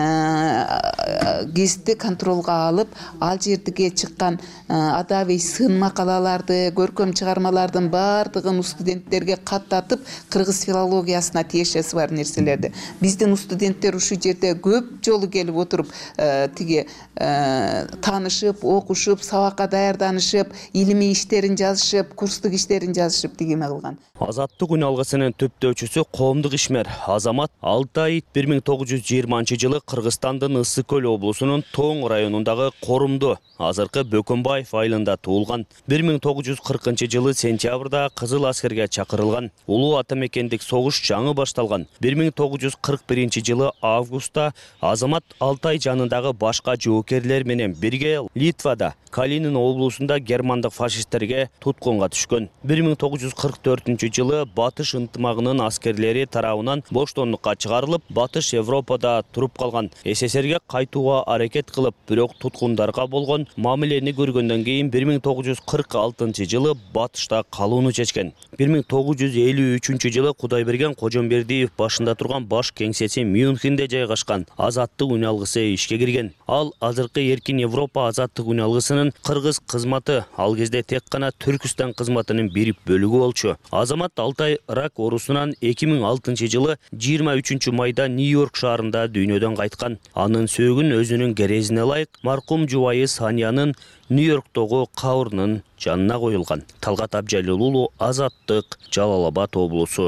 гезитти контролго алып, ал жердеги чыккан адабий сын макалаларды, көркөм чыгармалардын бардыгын студенттерге каттатып, кыргыз филологиясына тиешеси бар нерселерди. Биздин студенттер ушул жерде көп жолу келип отуруп, тиги таанышып, окушуп, сабакка даярданышып, илимий иштерин жазышып, курстук иштерин жазышып тиги эме кылган. Азаттык үн алгысынын төптөөчүсү коомдук ишмер Азамат Алтай бир миң тогуз жүз жыйырманчы жылы Кыргызстандын Ысык көл облусунун Тоң районундагы Корумду, азыркы Бөкөнбаев айылында туулган. бир миң тогуз жүз кыркынчы жылы сентябрда Кызыл аскерге чакырылган. Улуу ата мекендик согуш жаңы башталган. бир миң тогуз жүз кырк биринчи жылы августта Азамат Алтай жанындагы башка жоокерлер менен бирге Литвада, Калинин облусунда германдык фашисттерге туткунга түшкөн. бир миң тогуз жүз кырк төртүнчү жылы Батыш ынтымагынын аскерлери тарабынан боштондукка чыгарылып, Батыш Европада туруп калган. СССРге кайтууга аракет кылып, бирок туткундарга болгон мамилени көргөндөн кийин бир миң тогуз жүз кырк алтынчы жылы Батышта калууну чечкен. бир миң тогуз жүз элүү үчүнчү жылы Кудайберген Кожомбердиев башында турган баш кеңсеси Мюнхенде жайгашкан Азаттык үн алгысы ишке кирген. Ал азыркы Эркин Европа азаттык үн алгысынын кыргыз кызматы, ал кезде тек гана Түркүстан кызматынын бир бөлүгү болчу. Азамат Алтай рак оорусунан эки миң алтынчы жылы жыйырма үчүнчү майда Нью-Йорк шаарында дүйнөдөн кайткан. Анын сөөгүн өзүнүн керезине ылайык маркум жубайы Саниянын Нью-Йорктогу кабрынын жанына коюлган. Талгат Абжалил уулу, Азаттык, Жалал Абад облусу.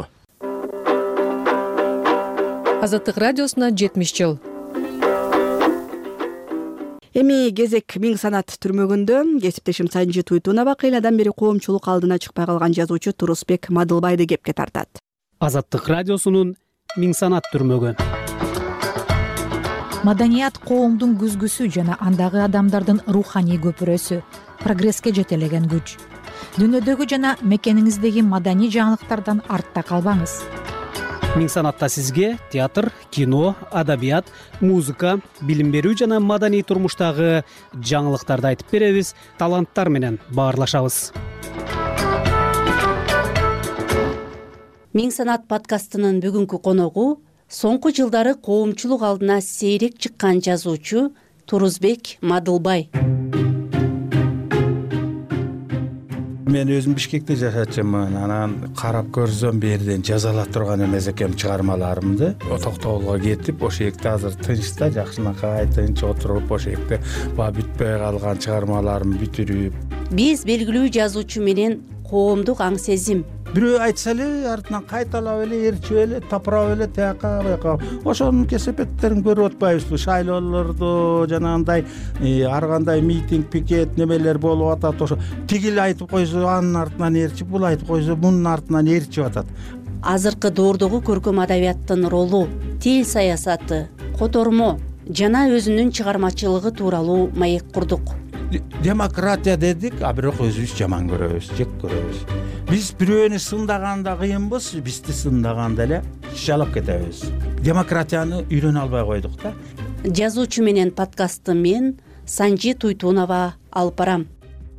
Азаттык радиосуна жетимиш жыл. Эми кезек Миң Санат түрмөгүндө кесиптешим Санжи Туйтунова кыйладан бери коомчулук алдына чыкпай калган жазуучу Турусбек Мадылбайды кепке тартат. Азаттык радиосунун Миң Санат түрмөгү. Маданият коомдун күзгүсү жана андагы адамдардын руханий көпүрөсү, прогресске жетелеген күч. Дүйнөдөгү жана мекениңиздеги маданий жаңылыктардан артта калбаңыз. Миң Санатта сизге театр, кино, адабият, музыка, билим берүү жана маданий турмуштагы жаңылыктарды айтып беребиз, таланттар менен баарлашабыз. Миң Санат подкастынын бүгүнкү коногу соңку жылдары коомчулук алдына сейрек чыккан жазуучу Турусбек Мадылбай. Мен өзүм Бишкекте жашачумун. Анан карап көрсөм берден жазала турган эмес экем чыгармаларымды. Токтогулга кетип, ошол жерде азыр тынчта, жакшынакай тынч отуруп, ошол жерде ба бүтпөй калган чыгармаларымды бүтүрүп. Биз белгилүү жазуучу менен коомдук аң сезим. Бирөө айтса эле артынан кайталап эле, ээрчип эле, тапырап эле тияка бияка. Ошонун кесепеттерин көрүп атпайбызбы? Шайлоолордо жанагындай ар кандай митинг, пикет немелер болуп атат. Ошо тигил айтып койсо анын артынан ээрчип, бул айтып койсо мунун артынан ээрчип атат. Азыркы доордогу көркөм адабияттын ролу, тил саясаты, котормо жана өзүнүн чыгармачылыгы тууралуу маек курдук. Демократия дедик, а бирок өзүбүз жаман көрөбүз, жек көрөбүз. Биз бирөөнү сындаганда кыйынбыз, бизди сындаганда эле жалап кетебиз. Демократияны үйрөнө албай койдук да. Жазуучу менен подкастты мен Санжи Туйтунова алып барам.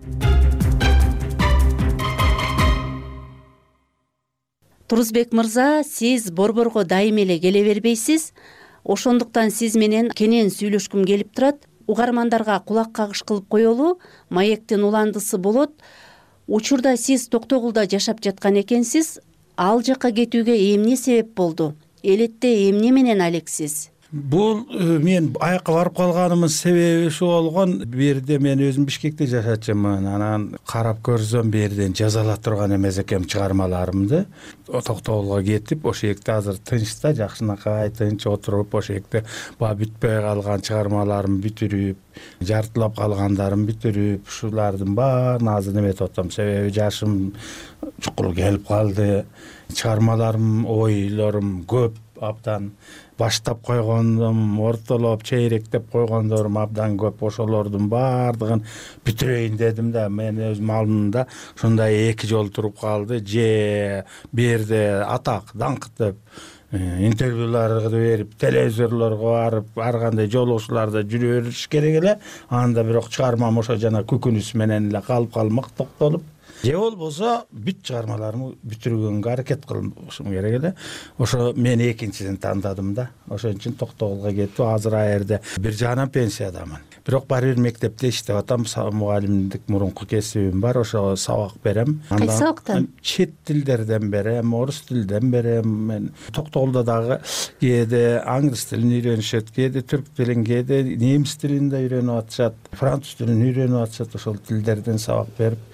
Турусбек мырза, сиз борборго дайым эле келе бербейсиз. Ошондуктан сиз менен кенен сүйлөшкүм келип турат. Угармандарга кулак кагыш кылып коелу, маектин уландысы болот. Учурда сиз Токтогулда жашап жаткан экенсиз. Ал жакка кетүүгө эмне себеп болду? Элетте эмне менен алексиз? Бул мен аякка барып калганымдын себеби ошо болгон. Берде мен өзүм Бишкекте жашачумун. Анан карап көрсөм берден жазала турган эмес экем чыгармаларымды. Токтогулга кетип, ошол жерде азыр тынчта, жакшынакай тынч отуруп, ошол жерде ба бүтпөй калган чыгармаларымды бүтүрүп, жартылап калгандарымды бүтүрүп, ушулардын баарын азыр неметип атам. Себеби жашым чукул келип калды. Чыгармаларым, ойлорум көп, абдан баштап койгондум, ортолоп, чейректеп койгондорум абдан көп. Ошолордун баардыгын бүтүрөйүн дедим да. Мен өзүм алдымда ушундай эки жол туруп калды. Же берде атак, даңк деп интервьюларды берип, телевизорлорго барып, ар кандай жолугушууларда жүрө бериш керек эле. Анда бирок чыгармам ошо жана күкүнүс менен эле калып калмак токтолуп. Же болбосо бүт чыгармаларымды бүтүргөнгө аракет кылышым керек эле. Ошо мен экинчисин тандадым да. Ошон үчүн Токтогулга кетип, азыр аерде бир жагынан пенсиядамын. Бирок баары бир мектепте иштеп атам. Мугалимдик мурунку кесибим бар, ошо сабак берем. Кайсы сабактан? Чет тилдерден берем, орус тилден берем. Мен Токтогулда дагы кээде англис тилин үйрөнүшөт, кээде түрк тилин, кээде немис тилин да үйрөнүп атышат, француз тилин үйрөнүп атышат. Ошол тилдерден сабак берип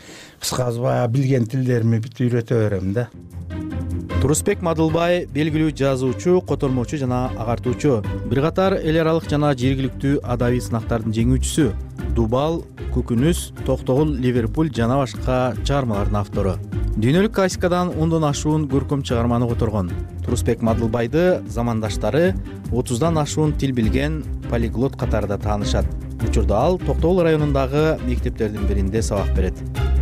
кыскасы баягы билген тилдеримди бүт үйрөтө берем да. Турусбек Мадылбай белгилүү жазуучу, котормочу жана агартуучу. Бир катар эл аралык жана жергиликтүү адабий сынактардын жеңүүчүсү. Дубал, Көкүнүс, Токтогул, Ливерпуль жана башка чыгармалардын автору. Дүйнөлүк классикадан ондон ашуун көркөм чыгарманы которгон. Турусбек Мадылбайды замандаштары отуздан ашуун тил билген полиглот катарында таанышат. Учурда ал Токтогул районундагы мектептердин биринде сабак берет.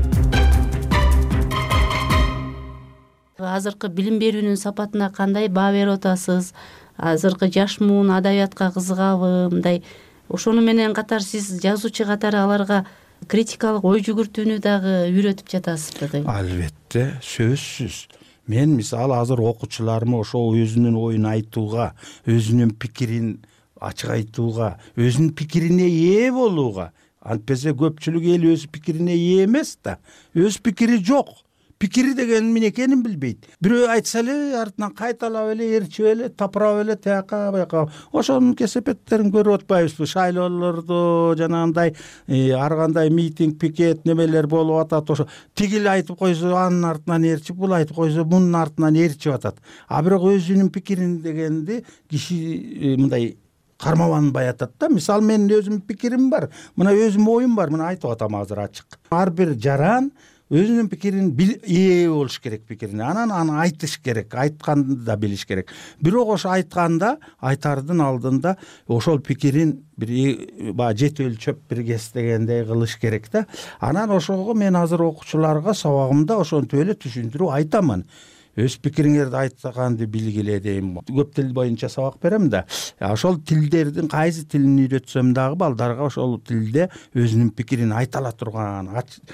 Азыркы билим берүүнүн сапатына кандай баа берип атасыз? Азыркы жаш муун адабиятка кызыгабы? Мындай ошону менен катар сиз жазуучу катары аларга критикалык ой жүгүртүүнү дагы үйрөтүп жатасызбы? Албетте, сөзсүз. Мен мисалы азыр окуучуларыма ошол өзүнүн оюн айтууга, өзүнүн пикирин ачык айтууга, өзүнүн пикирине ээ болууга, антпесе көпчүлүк эл өз пикирине ээ эмес да, өз пикири жок. Пикири деген эмне экенин билбейт. Бирөө айтса эле артынан кайталап эле, ээрчип эле, тапырап эле тияка бияка. Ошонун кесепеттерин көрүп атпайбызбы? Шайлоолордо жанагындай ар кандай митинг, пикет немелер болуп атат. Ошо тигил айтып койсо анын артынан ээрчип, бул айтып койсо мунун артынан ээрчип атат. А бирок өзүнүн пикирин дегенди киши мындай кармабанбай атат да. Мисалы менин өзүмдүн пикирим бар. Мына өзүмдүн оюм бар. Мына айтып атам азыр ачык. Ар бир жаран өзүнүн пикирин ээ болуш керек пикирине. Анан аны айтыш керек, айтканды да билиш керек. Бирок ошо айтканда, айтардын алдында ошол пикирин бир баягы жет өлчөп бир кес дегендей кылыш керек да. Анан ошого мен азыр окуучуларга сабагымда ошонтип эле түшүндүрүп айтамын. Өз пикириңерди айтканды билгиле дейм. Көп тил боюнча сабак берем да. Ошол тилдердин кайсы тилин үйрөтсөм дагы балдарга ошол тилде өзүнүн пикирин айта ала турган,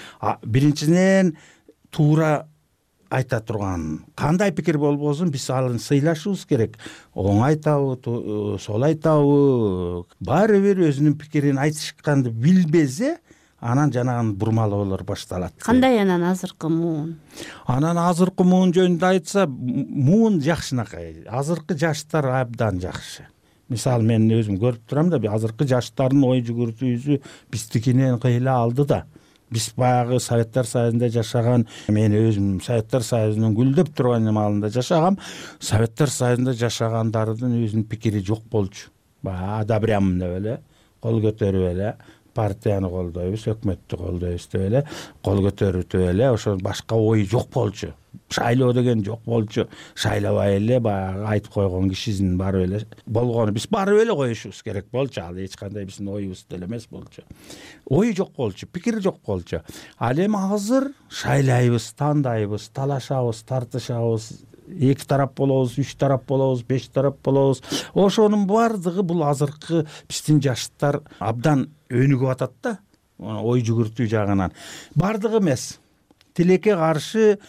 биринчиден туура айта турган. Кандай пикир болбосун биз аны сыйлашыбыз керек. Оң айтабы, сол айтабы, баары бир өзүнүн пикирин айтышканды билбесе, анан жанагын бурмалоолор башталат. Кандай анан азыркы муун? Анан азыркы муун жөнүндө айтса, муун жакшынакай. Азыркы жаштар абдан жакшы. Мисалы мен өзүм көрүп турам да, азыркы жаштардын ой жүгүртүүсү биздикинен кыйла алды да. Биз баягы Советтер Союзунда жашаган, мен өзүм Советтер Союзунун гүлдөп турган маалында жашагам. Советтер Союзунда жашагандардын өзүнүн пикири жок болчу. Баягы одобрям деп эле, кол көтөрүп эле партияны колдойбуз, өкмөттү колдойбуз деп эле, кол көтөрүп эле, ошо башка ой жок болчу. Шайлоо деген жок болчу. Шайлабай эле баягы айтып койгон кишисин барып эле болгону биз барып эле коюшубуз керек болчу. Ал эч кандай биздин оюбуз деле эмес болчу. Ой жок болчу, пикир жок болчу. Ал эми азыр шайлайбыз, тандайбыз, талашабыз, тартышабыз. Эки тарап болобуз, үч тарап болобуз, беш тарап болобуз. Ошонун баардыгы бул азыркы биздин жаштар абдан өнүгүп атат да, ой жүгүртүү жагынан. Бардыгы эмес. Тилекке каршы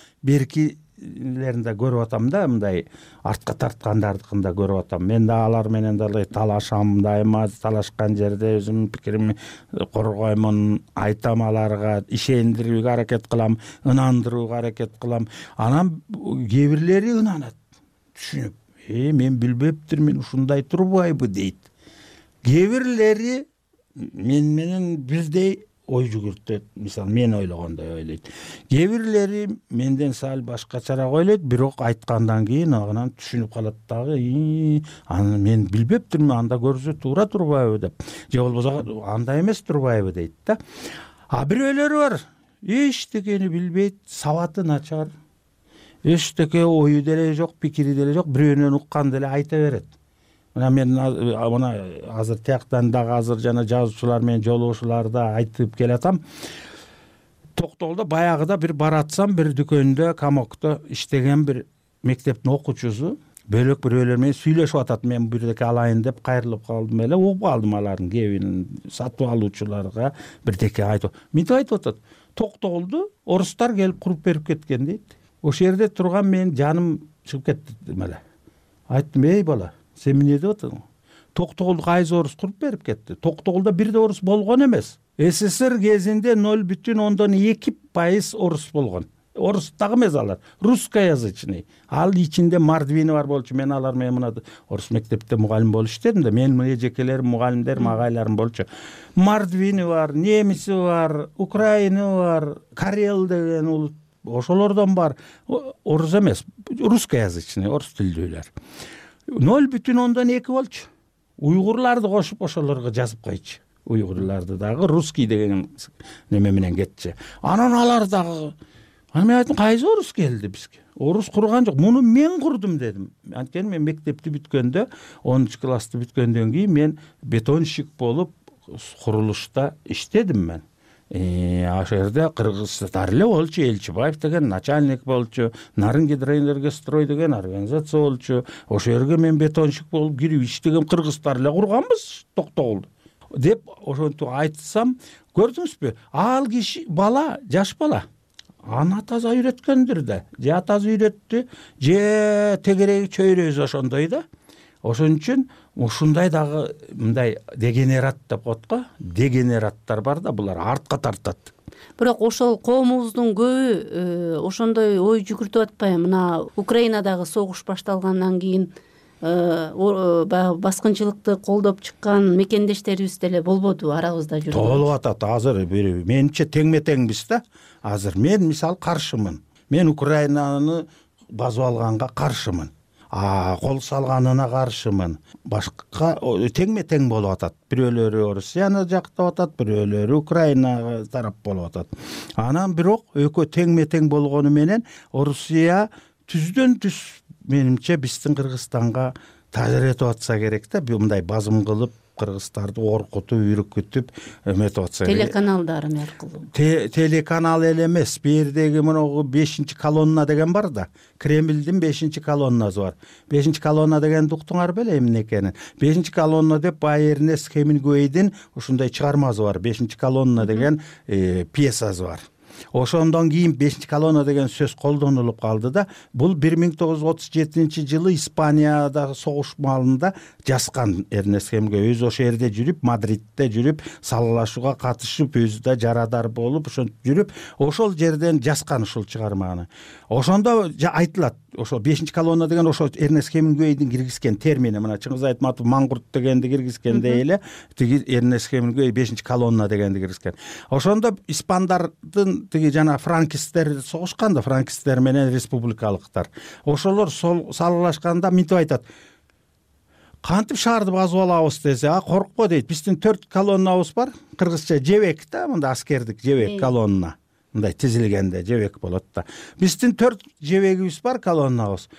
беркилерин да көрүп атам да, мындай артка тарткандардыкын да көрүп атам. Мен да алар менен да талашам, дайыма талашкан жерде өзүмдүн пикиримди коргоймун, айтам аларга, ишендирүүгө аракет кылам, ынандырууга аракет кылам. Анан кээ бирлери ынанат, түшүнүп, э мен билбептирмин, ушундай турбайбы дейт. Кээ бирлери мен менен бирдей ой жүгүртөт. Мисалы мен ойлогондой ойлойт. Кээ бирлери менден сал башкачараак ойлойт, бирок айткандан кийин анан түшүнүп калат дагы, аны мен билбептирмин, анда көрсө туура турбайбы деп. Же болбосо андай эмес турбайбы дейт да. А бирөөлөр бар, эчтекени билбейт, сабаты начар. Эчтеке ою деле жок, пикири деле жок, бирөөнөн уккан деле айта берет. Мына мен мына азыр тияктан дагы азыр жана жазуучулар менен жолугушууларда айтып келатам. Токтогулда баягыда бир баратсам, бир дүкөндө, камокто иштеген бир мектептин окуучусу бөлөк бирөөлөр менен сүйлөшүп атат. Мен бирдеке алайын деп кайрылып калдым эле, угуп калдым алардын кебин сатып алуучуларга бирдеке айтып. Мынтип айтып атат. Токтогулду орустар келип куруп берип кеткен дейт. Ошол жерде турган мен жаным чыгып кетти эле. Айттым, эй бала, сен эмне деп атасың? Токтогулду кайсы орус куруп берип кетти? Токтогулда бир да орус болгон эмес. СССР кезинде ноль бүтүн ондон эки пайыз орус болгон. орус дагы эмес, алар русскоязычный. Ал ичинде мордвини бар болчу. Мен алар менен мына орус мектепте мугалим болуп иштедим да. Менин эжекелерим, мугалимдерим, агайларым болчу. Мордвини бар, немиси бар, украины бар, карел деген улут, ошолордон бар. Орус эмес, русскоязычный, орус тилдүүлөр. ноль бүтүн ондон эки болчу. Уйгурларды кошуп ошолорго жазып койчу. Уйгурларды дагы русский деген неме менен кетчи. Анан алар дагы, аны мен айттым, кайсы орус келди бизге? Орус курган жок, муну мен курдум дедим. Анткени мен мектепти бүткөндө, онунчу классты бүткөндөн кийин мен бетонщик болуп курулушта иштедим мен. Ошол жерде кыргыздар эле болчу, Элчибаев деген начальник болчу, Нарын гидроэнергострой деген организация болчу. Ошол жерге мен бетонщик болуп кирип иштеген кыргыздар эле курганбыз Токтогулду деп ошентип айтсам, көрдүңүзбү? Ал киши бала, жаш бала. Аны атасы үйрөткөндүр да. Же атасы үйрөттү, же тегереги чөйрөсү ошондой да. Ошон үчүн ушундай дагы мындай дегенерат деп коет го. Дегенераттар бар да, булар артка тартат. Бирок ошол коомубуздун көбү ошондой ой жүгүртүп атпайбы? Мына Украинадагы согуш башталгандан кийин баягы баскынчылыкты колдоп чыккан мекендештерибиз деле болбоду арабызда жүргөн? Болуп атат. Азыр менимче теңме теңбиз да. Азыр мен мисалы каршымын. Мен Украинаны басып алганга каршымын. А кол салганына каршымын. Башка теңме тең болуп атат. Бирөөлөрү Россияны жактап атат, бирөөлөрү Украина тарап болуп атат. Анан бирок экөө теңме тең болгону менен Россия түздөн түз менимче биздин Кыргызстанга таасир этип атса керек да. Мындай базым кылып кыргыздарды коркутуп, үркүтүп эметип атса керек. Телеканалдар аркылуу. Телеканал эле эмес, бу жердеги могу бешинчи колонна деген бар да. Кремлдин бешинчи колоннасы бар. бешинчи колонна дегенди уктуңар беле эмне экенин? бешинчи колонна деп Эрнест Хемингуэйдин ушундай чыгармасы бар. бешинчи колонна деген пьесасы бар. Ошондон кийин бешинчи колонна деген сөз колдонулуп калды да. Бул бир миң тогуз жүз отуз жетинчи жылы Испаниядагы согуш маалында жазган Эрнест Хемингуэй. Өзү ошол жерде жүрүп, Мадридте жүрүп, саллашууга катышып, өзү да жарадар болуп, ошентип жүрүп, ошол жерден жазган ушул чыгарманы. Ошондо айтылат, ошол бешинчи колонна деген ошол Эрнест Хемингуэйдин киргизген термини, мына Чыңгыз Айтматов маңгурт дегенди киргизгендей эле, тиги Эрнест Хемингуэй бешинчи колонна дегенди киргизген. Ошондо испандардын тиги жана франкисттер согушкан да, франкисттер менен республикалыктар. Ошолор салгылашканда мынтип айтат: кантип шаарды басып алабыз десе, а коркпо дейт. Биздин төрт колоннабыз бар. Кыргызча жебек да, мында аскердик жебек колонна. Мындай тизилгенде жебек болот да. Биздин төрт жебегибиз бар, колоннабыз.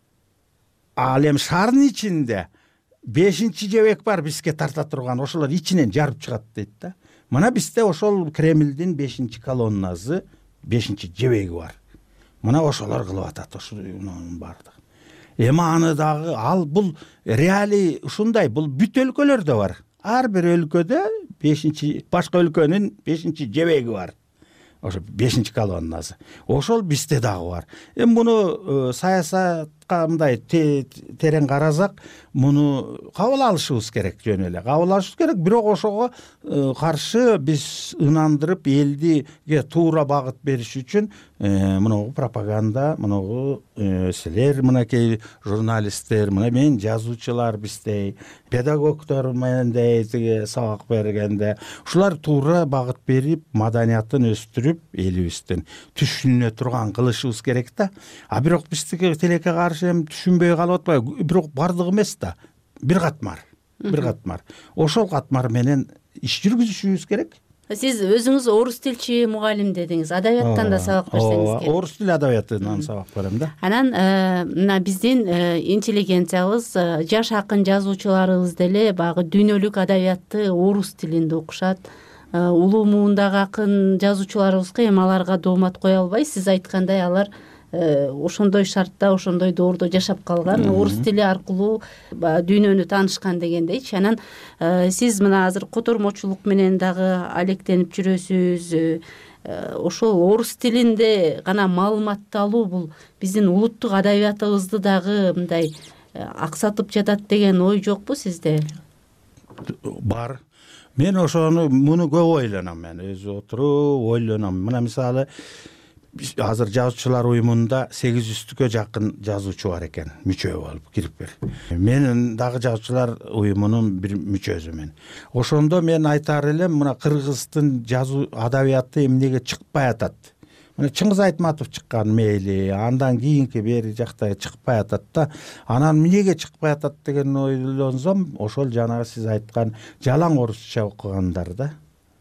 Ал эми шаардын ичинде бешинчи жебек бар, бизге тарта турган. Ошолор ичинен жарып чыгат дейт да. Мына бизде ошол Кремлдин бешинчи колоннасы, бешинчи жебеги бар. Мына ошолор кылып атат, ошонун бардыгы. Эми аны дагы ал бул реалий ушундай, бул бүт өлкөлөрдө бар. Ар бир өлкөдө бешинчи, башка өлкөнүн бешинчи жебеги бар. Ошо бешинчи колоннасы. Ошол бизде дагы бар. Эми муну саясатка мындай терең карасак, муну кабыл алышыбыз керек, жөн эле кабыл алышыбыз керек. Бирок ошого каршы биз ынандырып, элдиге туура багыт бериш үчүн мынагу пропаганда, мынагу силер, мынакей журналисттер, мына мен жазуучулар биздей, педагогдор мендей тиги сабак бергенде, ушулар туура багыт берип, маданиятын өстүрүп, элибиздин түшүнө турган кылышыбыз керек да. А бирок биздики телекке каршы эми түшүнбөй калып атпайбы? Бирок бардыгы эмес да. Бир катмар, бир катмар. Ошол катмар менен иш жүргүзүшүбүз керек. Сиз өзүңүз орус тилчи мугалим дедиңиз. Адабияттан да сабак берсеңиз керек. Орус тили адабиятынан сабак берем да. Анан мына биздин интеллигенциябыз, жаш акын жазуучуларыбыз деле багы дүйнөлүк адабиятты орус тилинде окушат. Улуу муундагы акын жазуучуларыбызга эми аларга доомат кое албай, сиз айткандай алар ошондой шартта, ошондой доордо жашап калган, орус тили аркылуу дүйнөнү таанышкан дегендейчи. Анан сиз мына азыр котормочулук менен дагы алектенип жүрөсүз. Ошол орус тилинде гана маалыматты алуу бул биздин улуттук адабиятыбызды дагы мындай аксатып жатат деген ой жокпу сизде? Бар. Мен ошону муну көп ойлоном, мен өзү отуруп ойлоном. Мына мисалы азыр жазуучулар уюмунда сегиз жүздүккө жакын жазуучу бар экен, мүчө болуп кирип бер. Мен дагы жазуучулар уюмунун бир мүчөсүмүн. Ошондо мен айтар элем, мына Кыргыздын жазуу адабияты эмнеге чыкпай атат. Мына Чыңгыз Айтматов чыккан мейли, андан кийинки бери жакта чыкпай атат да. Анан эмнеге чыкпай атат деген ойлонсом, ошол жанагы сиз айткан жалаң орусча окугандар да.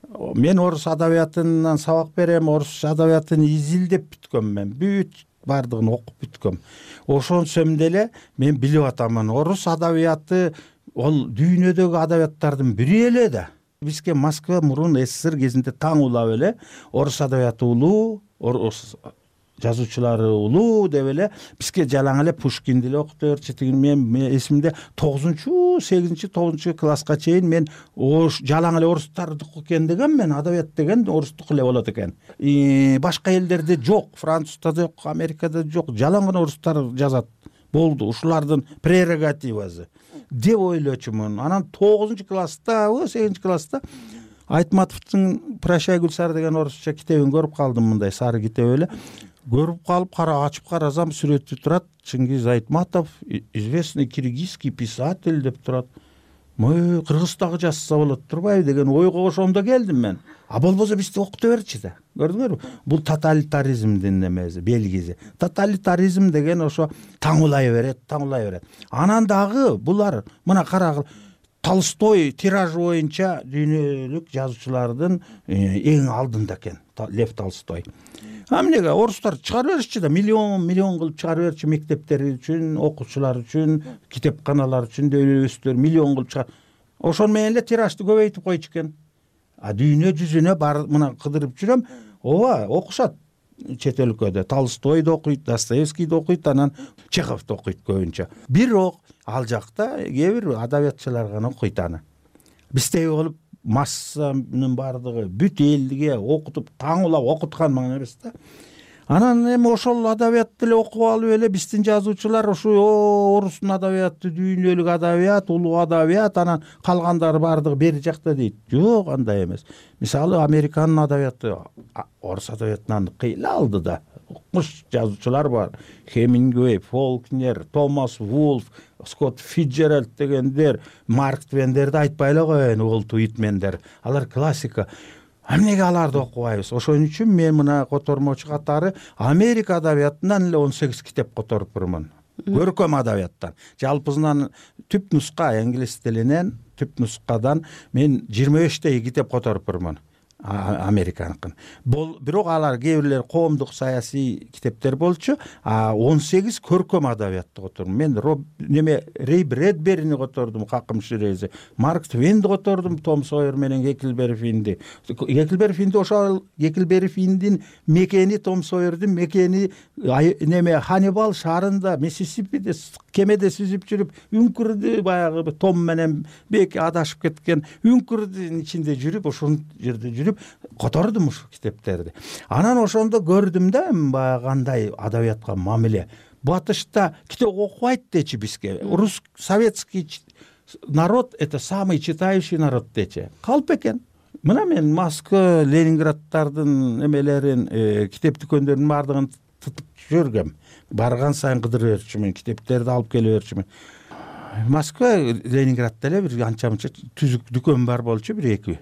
Мен орус адабиятынан сабак берем, орус адабиятын изилдеп бүткөм мен. Бүт бардыгын окуп бүткөм. Ошонсом деле мен билип атамын, орус адабияты ол дүйнөдөгү адабияттардын бири эле да. Бизге Москва мурун СССР кезинде таң улап эле орус адабияты улуу, орус жазуучулары улуу деп эле бизге жалаң эле Пушкинди эле окутуп берчү. Мен эсимде тогузунчу, сегизинчи, тогузунчу класска чейин мен жалаң эле орустарды окуп экен деген, мен адабият деген орустук эле болот экен. Башка элдерде жок, Французда жок, Америкада жок, жалаң гана орустар жазат. Болду, ушулардын прерогативасы деп ойлочумун. Анан тогузунчу класста, сегизинчи класста Айтматовдун Прощай Гүлсар деген орусча китебин көрүп калдым, мындай сары китеп эле. Көрүп калып, кара ачып карасам, сүрөтү турат, Чыңгыз Айтматов, известный киргизский писатель деп турат. Мой Кыргыздагы жазса болот турбайбы деген ойго ошондо келдим мен. А болбосо бизди окута берчи да. Көрдүңөрбү? Бул тоталитаризмдин немеси, белгиси. Тоталитаризм деген ошо таң улай берет, таң улай берет. Анан дагы булар мына карагыл, Толстой тираж боюнча дүйнөлүк жазуучулардын эң алдында экен, Лев Толстой. А эмнеге орустар чыгарып беришчи да, миллион миллион кылып чыгарып берчи, мектептер үчүн, окуучулар үчүн, китепканалар үчүн, дөөлөбүстөр миллион кылып чыгар. Ошон менен эле тиражды көбөйтүп койчу экен. А дүйнө жүзүнө бар мына кыдырып жүрөм, ооба, окушат. Чет өлкөдө Толстойду окуйт, Достоевскийди окуйт, анан Чеховду окуйт көбүнчө. Бирок ал жакта кээ бир адабиятчылар гана окуйт аны. Биздеги болуп массанын бардыгы бүт элге окутуп, таң улап окуткан мага эмес да. Анан эми ошол адабиятты эле окуп алып эле биздин жазуучулар ушу орустун адабияты дүйнөлүк адабият, улуу адабият, анан калгандары бардыгы бери жакта дейт. Жок, андай эмес. Мисалы, Американын адабияты орус адабиятынан кыйла алды да. Укмуш жазуучулар бар. Хемингуэй, Фолкнер, Томас Вулф, Скотт Фиджеральд дегендер, Марк Твендерди айтпай эле коеюн, Уолт Уитмендер. Алар классика. Эмнеге аларды окубайбыз? Ошон үчүн мен мына котормочу катары Америка адабиятынан эле он сегиз китеп которуп турмун. Көркөм адабияттан. Жалпысынан түп нуска, инглиз тилинен түп нускадан мен жыйырма бештей китеп которуп турмун. Американыкын. Бул бирок алар кээ бирлери коомдук саясий китептер болчу, а он сегиз көркөм адабиятты котордум. Мен неме Рей Брэдберини котордум, Какым Ширези, Марк Твенди котордум, Том Сойер менен Геклбери Финди. Геклбери Финди ошол Геклбери Финдин мекени, Том Сойердин мекени неме Ханнибал шаарында, Миссисипиде кемеде сүзүп жүрүп, үңкүрдү баягы Том менен беки адашып кеткен үңкүрдүн ичинде жүрүп, ошол жерде жүрүп котордум ушу китептерди. Анан ошондо көрдүм да, баягы кандай адабиятка мамиле. Батышта китеп окубайт дечи бизге. Рус советский народ это самый читающий народ дечи. Калп экен. Мына мен Москва, Ленинградтардын эмелерин, китеп дүкөндөрүнүн бардыгын тутуп жүргөм. Барган сайын кыдырып берчүмүн, китептерди алып келе берчүмүн. Москва, Ленинградда эле бир анча-мынча түзүк дүкөн бар болчу, бир эки.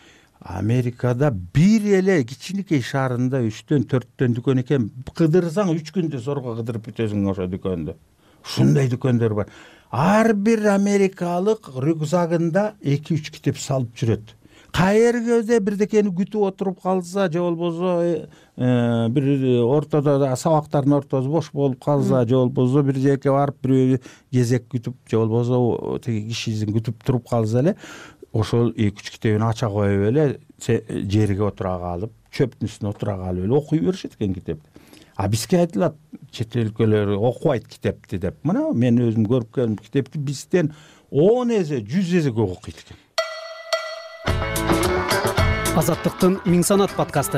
Америкада бир эле кичинекей шаарында үчтөн төрттөн дүкөн экен. Кыдырсаң үч күндө зорго кыдырып бүтөсүң ошо дүкөндү. Ушундай дүкөндөр бар. Ар бир америкалык рюкзагында эки үч китеп салып жүрөт. Каерге бирдекени күтүп отуруп калса, же болбосо бир ортодо сабактардын ортосу бош болуп калса, же болбосо бир жерге барып бирөө кезек күтүп, же болбосо тиги кишисин күтүп туруп калса эле, ошол эки үч китебин ача коюп эле жерге отура калып, чөптүн үстүнө отура калып эле окуй беришет экен китепти. А бизге айтылат, чет өлкөлөр окубайт китепти деп. Мына мен өзүм көрүп келдим, китепти бизден он эсе, жүз эсе көп окуйт экен. Азаттыктын Миң санат подкасты.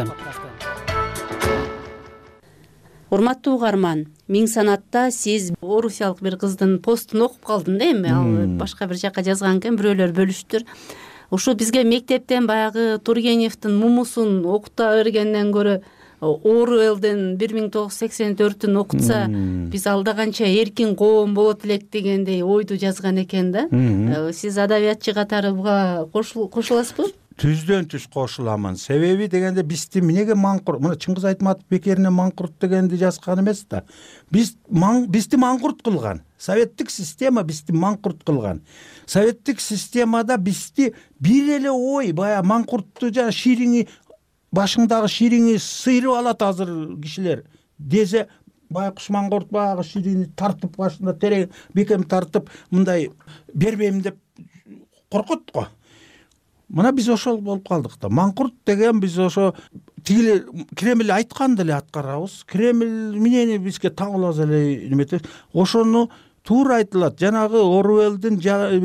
Урматтуу угарман, Миң санатта сиз орусиялык бир кыздын постун окуп калдым да, эми ал башка бир жака жазган экен, бирөөлөр бөлүштүр. Ушул бизге мектептен баягы Тургеневдин Мумусун окута бергенден көрө Оруэллдин бир миң тогуз жүз сексен төртүн окутса биз алда канча эркин коом болот элек дегендей ойду жазган экен да. Сиз адабиятчы катары буга кошуласызбы? Түздөн түз кошуламын. Себеби дегенде бизди эмнеге маңкурт, мына Чыңгыз Айтматов бекерине маңкурт дегенди жазган эмес да. Биз бизди маңкурт кылган. Советтик система бизди маңкурт кылган. Советтик системада бизди бир эле ой, баягы маңкуртту жана шириңи, башыңдагы шириңи сыйрып алат азыр кишилер. Дезе байкуш маңкурт баягы шириңи тартып башында терең бекем тартып мындай бербейм деп коркот го. Мына биз ошол болуп калдык да. Маңкурт деген биз ошо тигиле Кремль айтканды эле аткарабыз. Кремль менен бизге тагылабыз эле неметет. Ошону туура айтылат. Жанагы Оруэллдин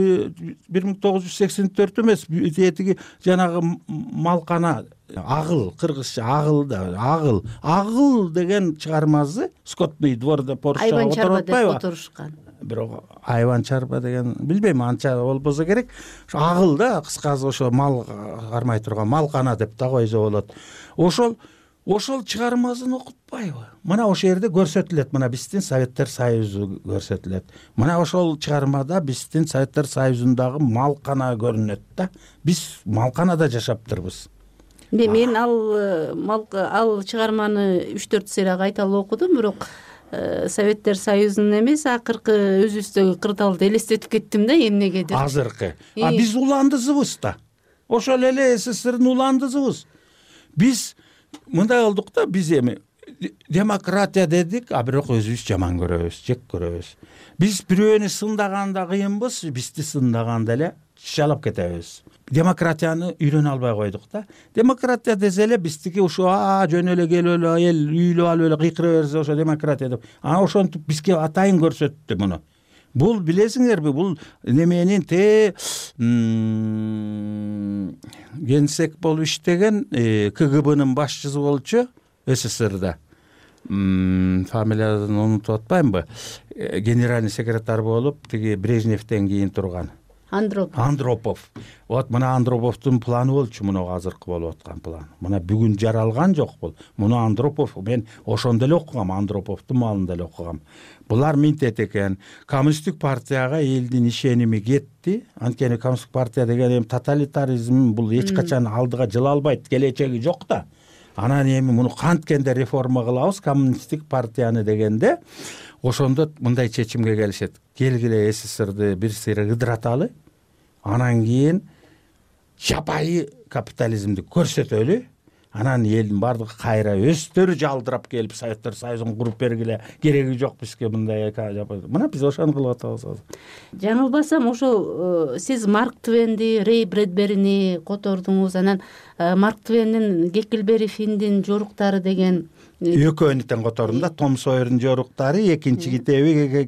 бир миң тогуз жүз сексен төрт эмес, тетиги жанагы малкана агыл, кыргызча агыл да, агыл. Агыл деген чыгармасы скотный дворда Поршага отуруппайбы? Отурушкан. Бирок айван чарба деген билбейм, анча болбосо керек. Агыл да, кыскасы ошо мал кармай турган малкана деп да койсо болот. Ошол ошол чыгармасын окутпайбы? Мына ошол жерде көрсөтүлөт, мына биздин Советтер Союзу көрсөтүлөт. Мына ошол чыгармада биздин Советтер Союзундагы малкана көрүнөт да. Биз малканада жашаптырбыз. Мен ал ал чыгарманы үч төрт серия кайталап окудум, бирок Советтер Союзунун эмес, акыркы өзүбүздөгү кырдаалды элестетип кеттим да эмнегедир. Азыркы. А биз уландызыбыз да. Ошол эле СССРдин уландызыбыз. Биз мындай болдук да, биз эми демократия дедик, а бирок өзүбүз жаман көрөбүз, жек көрөбүз. Биз бирөөнү сындаганда кыйынбыз, бизди сындаганда эле шалап кетебиз. Демократияны үйрөнө албай койдук да. Демократия десе эле биздики ушу жөн эле келип эле эл үйлөп алып эле кыйкыра берсе ошо демократия деп. Анан ошентип бизге атайын көрсөттү муну. Бул билесиңерби, бул неменин те генсек болуп иштеген КГБнын башчысы болчу СССРда. Фамилиясын унутуп атпаймынбы? Генеральный секретарь болуп, тиги Брежневден кийин турган. Андропов. Андропов. Вот мына Андроповдун планы болчу, муну азыркы болуп аткан план. Мына бүгүн жаралган жок бул. Муну Андропов, мен ошондо эле окугам, Андроповдун малында эле окугам. Булар минтет экен. Коммунисттик партияга элдин ишеними кетти. Анткени коммунисттик партия деген эми тоталитаризм, бул эч качан алдыга жыла албайт, келечеги жок да. Анан эми муну канткенде реформа кылабыз коммунисттик партияны дегенде, ошондо мындай чечимге келишет. Келгиле СССРди бир сыйра ыдыраталы. Анан кийин жапайы капитализмди көрсөтөлү. Анан элдин бардыгы кайра өздөрү жалдырап келип Советтер Союзун куруп бергиле. Кереги жок бизге мындай. Мына биз ошону кылып атабыз. Жаңылбасам, ошол сиз Марк Твенди, Рэй Брэдберини котордуңуз, анан Марк Твендин Гекльбери Финндин жоруктары деген экөөнү тең котордум да. Том Сойердин жоруктары, экинчи китеби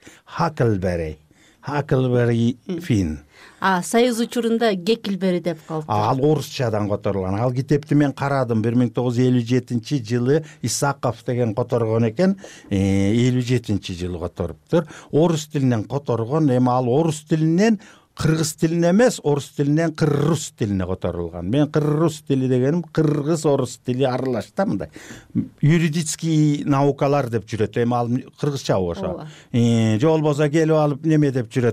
Хаклбери. Хаклбери Финн. А Союз учурунда Гекльбери деп калды. Ал орусчадан которулган. Ал китепти мен карадым. бир миң тогуз жүз элүү жетинчи жылы Исаков деген которгон экен. элүү жетинчи жылы которуптур. Орус тилинен которгон. Эми ал орус тилинен кыргыз тилине эмес, орус тилинен кыргыз тилине которулган. Мен кыргыз тили дегеним кыргыз орус тили аралаш да, мындай. Юридический наукалар деп жүрөт. Эми ал кыргызча ошо. Же болбосо келип алып неме деп жүрөт.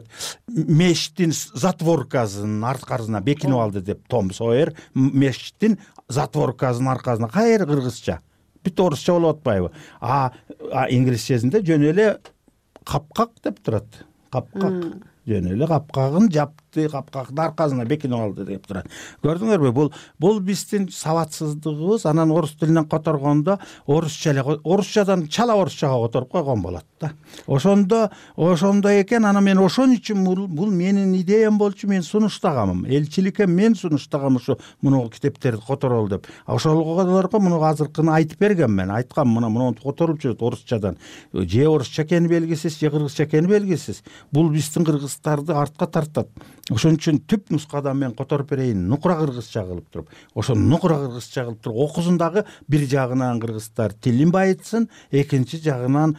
Мештин затворкасын аркасына бекинип алды деп Том Сойер. Мештин затворкасын аркасына кайыр кыргызча. Бүт орусча болуп атпайбы? А инглизчесинде жөн эле капкак деп турат. Капкак. Жөн эле капкагын жапты, капкактын аркасына бекинип алды деп турат. Көрдүңөрбү? Бул бул биздин сабатсыздыгыбыз. Анан орус тилинен которгондо орусча эле, орусчадан чала орусчага которуп койгон болот да. Ошондо ошондо экен. Анан мен ошон үчүн бул менин идеям болчу, мен сунуштаганмын. Элчиликке мен сунуштагам ушу муну китептерди которол деп. Ошолорго муну азыркыны айтып берген мен. Айткам, мына муну которуп жүрөт орусчадан. Же орусча экени белгисиз, же кыргызча экени белгисиз. Бул биздин кыргыздарды артка тартат. Ошон үчүн түп нускада мен которуп берейин, нукура кыргызча кылып туруп. Ошо нукура кыргызча кылып туруп окусун дагы бир жагынан кыргыздар тилин байытсын, экинчи жагынан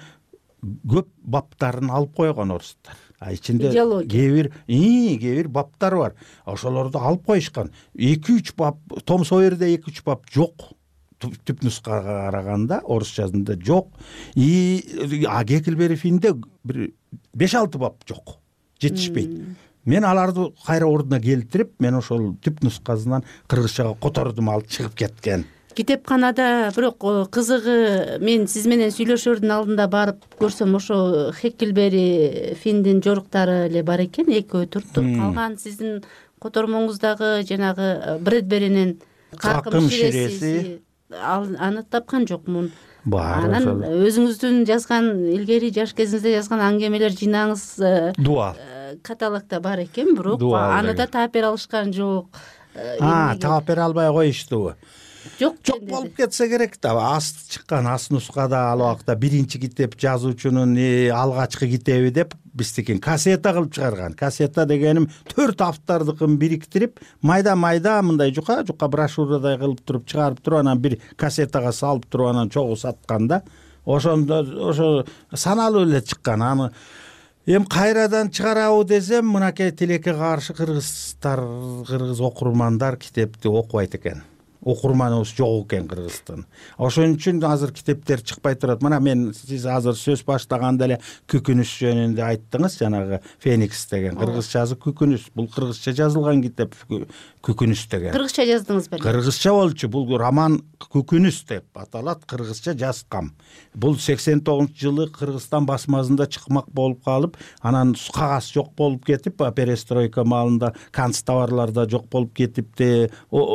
көп баптарын алып койгон орустар. А ичинде кээ-бир кээ бир баптар бар. Ошолорду алып коюшкан. эки үч бап, Том Сойерде эки үч бап жок. түп нускага караганда орусчасында жок. И Гекельбери фильмде бир беш алты бап жок, жетишпейт. Мен аларды кайра ордуна келтирип, мен ошол түп нускасынан кыргызчага котордум, алып чыгып кеткен. Китепканада бирок кызыгы, мен сиз менен сүйлөшөрдүн алдында барып көрсөм, ошо Хеккельбери фильмдин жоруктары эле бар экен, экөө туртуп калган. Сиздин котормоңуздагы жанагы Брэдберинин Какым ширеси, аны тапкан жокмун. Бар. Анан өзүңүздүн жазган, илгери жаш кезиңизде жазган аңгемелер жыйнагыңыз Дуал каталогда бар экен, бирок аны да таап бере алышкан жок. А, таап бере албай коюшту. Жок, жок болуп кетсе керек да. Аст чыккан аст нускада ал убакта биринчи китеп жазуучунун алгачкы китеби деп биздикин кассета кылып чыгарган. Кассета дегеним төрт автордукун бириктирип, майда-майда мындай жука-жука брошюрадай кылып туруп чыгарып туруп, анан бир кассетага салып туруп, анан чогуу саткан да. Ошондо ошо саналуу эле чыккан. Аны эми кайрадан чыгарабы десем, мынакей тилекке каршы кыргыздар, кыргыз окурмандар китепти окубайт экен. Окурманыбыз жок экен Кыргызстан. Ошон үчүн азыр китептер чыкпай турат. Мына мен сиз азыр сөз баштаганда эле күкүнүш жөнүндө айттыңыз, жанагы Феникс деген кыргызчасы күкүнүш. Бул кыргызча жазылган китеп, күкүнүш деген. Кыргызча жаздыңыз беле? Кыргызча болчу. Бул роман Күкүнүш деп аталат, кыргызча жазгам. Бул сексен тогузунчу жылы Кыргызстан басмасында чыкмак болуп калып, анан кагаз жок болуп кетип, перестройка маалында канцтоварларда жок болуп кетипти.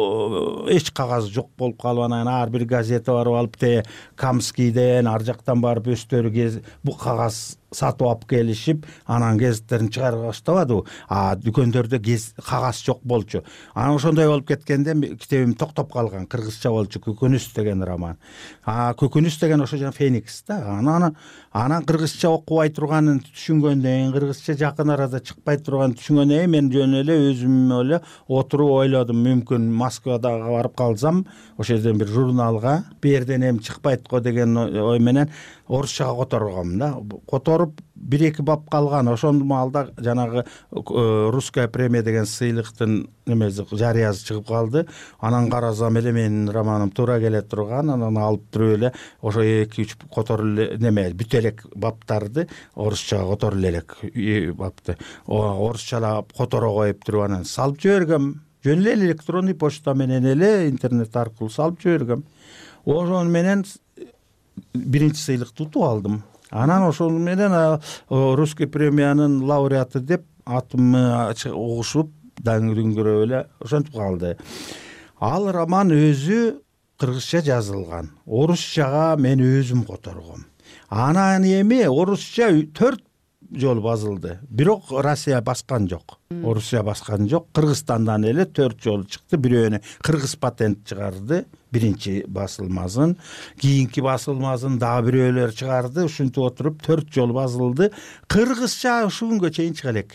Эч кагаз жок болуп калып, анан ар бир газета барып алып, те Камскийден ар жактан барып өстөрү бул кагаз сатып алып келишип, анан гезиттерин чыгарып баштабады. А дүкөндөрдө кагаз жок болчу. Анан ошондой болуп кеткенде китебим токтоп калган. Кыргызча болчу Күкүнүш деген роман. А Күкүнүш деген ошо жана Феникс да. Анан анан кыргызча окубай турганын түшүнгөндөн кийин, кыргызча жакын арада чыкпай турганын түшүнгөндөн кийин, мен жөн эле өзүм эле отуруп ойлодум, мүмкүн Москвада барып калсам, ошол жерден бир журналга бу жерден эми чыкпайт го деген ой менен орусчага которгом да. Которуп бир эки бап калган. Ошондо маалда жанагы русская премия деген сыйлыктын немеси жарыясы чыгып калды. Анан карасам эле менин романым туура келе турган. Анан алып туруп эле ошо эки үч которуп эле неме бүт элек баптарды орусчага которуп элек бапты. Орусчалап которо коюп туруп анан салып жибергем. Жөн эле электронный почта менен эле интернет аркылуу салып жибергем. Ошон менен биринчи сыйлыкты утуп алдым. Анан ошол менен русский премиянын лауреаты деп атымы угушуп, даңгүрүңгүрөп эле ошентип калды. Ал роман өзү кыргызча жазылган. Орусчага мен өзүм которгом. Анан эми орусча төрт жолу басылды. Бирок Россия баскан жок. Орусия баскан жок. Кыргызстандан эле төрт жолу чыкты. Бирөөнү Кыргыз патент чыгарды. Биринчи басылмасын, кийинки басылмасын дагы бирөөлөр чыгарды. Ушинтип отуруп төрт жолу басылды. Кыргызча ушу күнгө чейин чыга элек.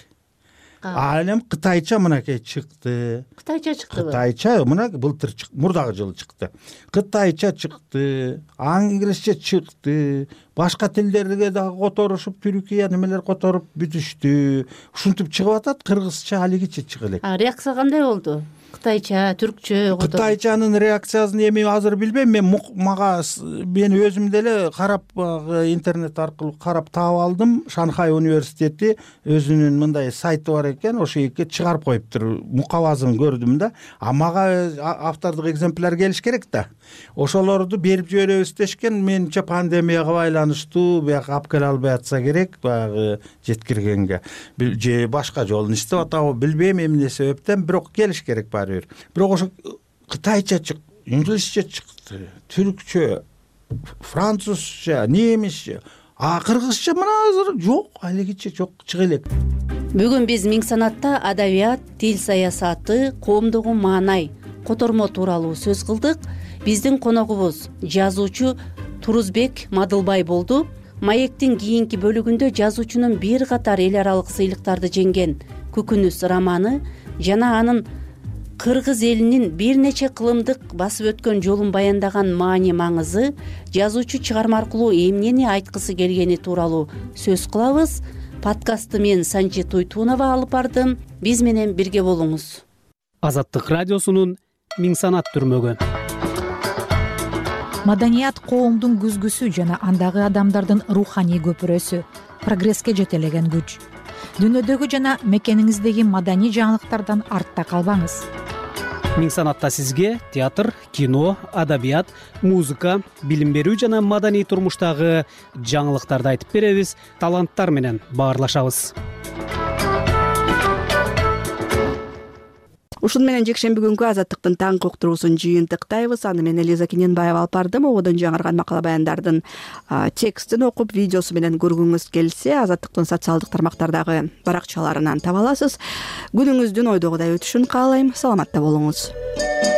А эми кытайча мынакей чыкты. Кытайча чыктыбы? Кытайча мына былтыр мурдагы жылы чыкты. Кытайча чыкты, англисче чыкты. Башка тилдерге дагы которушуп, Түркия немелер которуп бүтүштү. Ушинтип чыгып атат. Кыргызча алигиче чыга элек. А реакция кандай болду? Кытайча, түркчө, Кытайчанын реакциясын эми азыр билбейм. Мен мага мен өзүм деле карап интернет аркылуу карап таап алдым. Шанхай университети өзүнүн мындай сайты бар экен, ошо жерге чыгарып коюптур. Мукабасын көрдүм да. А мага автордук экземпляр келиш керек да. Ошолорду берип жиберебиз дешкен. Менче пандемияга байланыштуу, бияка алып келе албай атса керек, баягы жеткиргенге. Же башка жолун иштеп атабы билбейм эмне себептен, бирок келиш керек. Бирок ошо кытайча чыкты, инглисче чыкты, түркчө, французча, немисче, а кыргызча мына азыр жок, алигиче жок, чыга элек. Бүгүн биз Миң санатта адабият, тил саясаты, коомдогу маанай, котормо тууралуу сөз кылдык. Биздин коногубуз жазуучу Турузбек Мадылбай болду. Маектин кийинки бөлүгүндө жазуучунун бир катар эл аралык сыйлыктарды жеңген Күкүнүш романы жана анын кыргыз элинин бир нече кылымдык басып өткөн жолун баяндаган маани маңызы, жазуучу чыгарма аркылуу эмнени айткысы келгени тууралуу сөз кылабыз. Подкастты мен Санжи Туйтунова алып бардым. Биз менен бирге болуңуз. Азаттык радиосунун Миң санат түрмөгү. маданият коомдун күзгүсү жана андагы адамдардын руханий көпүрөсү, прогресске жетелеген күч. Дүйнөдөгү жана мекениңиздеги маданий жаңылыктардан артта калбаңыз. Миң санатта сизге театр, кино, адабият, музыка, билим берүү жана маданий турмуштагы жаңылыктарды айтып беребиз, таланттар менен баарлашабыз. Ушун менен жекшемби күнгү Азаттыктын таңкы уктуруусун жыйынтыктайбыз. Аны мен Элиза Кененбаева алып бардым. Ободон жаңырган макала баяндардын текстин окуп, видеосу менен көргүңүз келсе, Азаттыктын социалдык тармактардагы баракчаларынан таба аласыз. Күнүңүздүн ойдогудай өтүшүн каалайм. Саламатта болуңуз.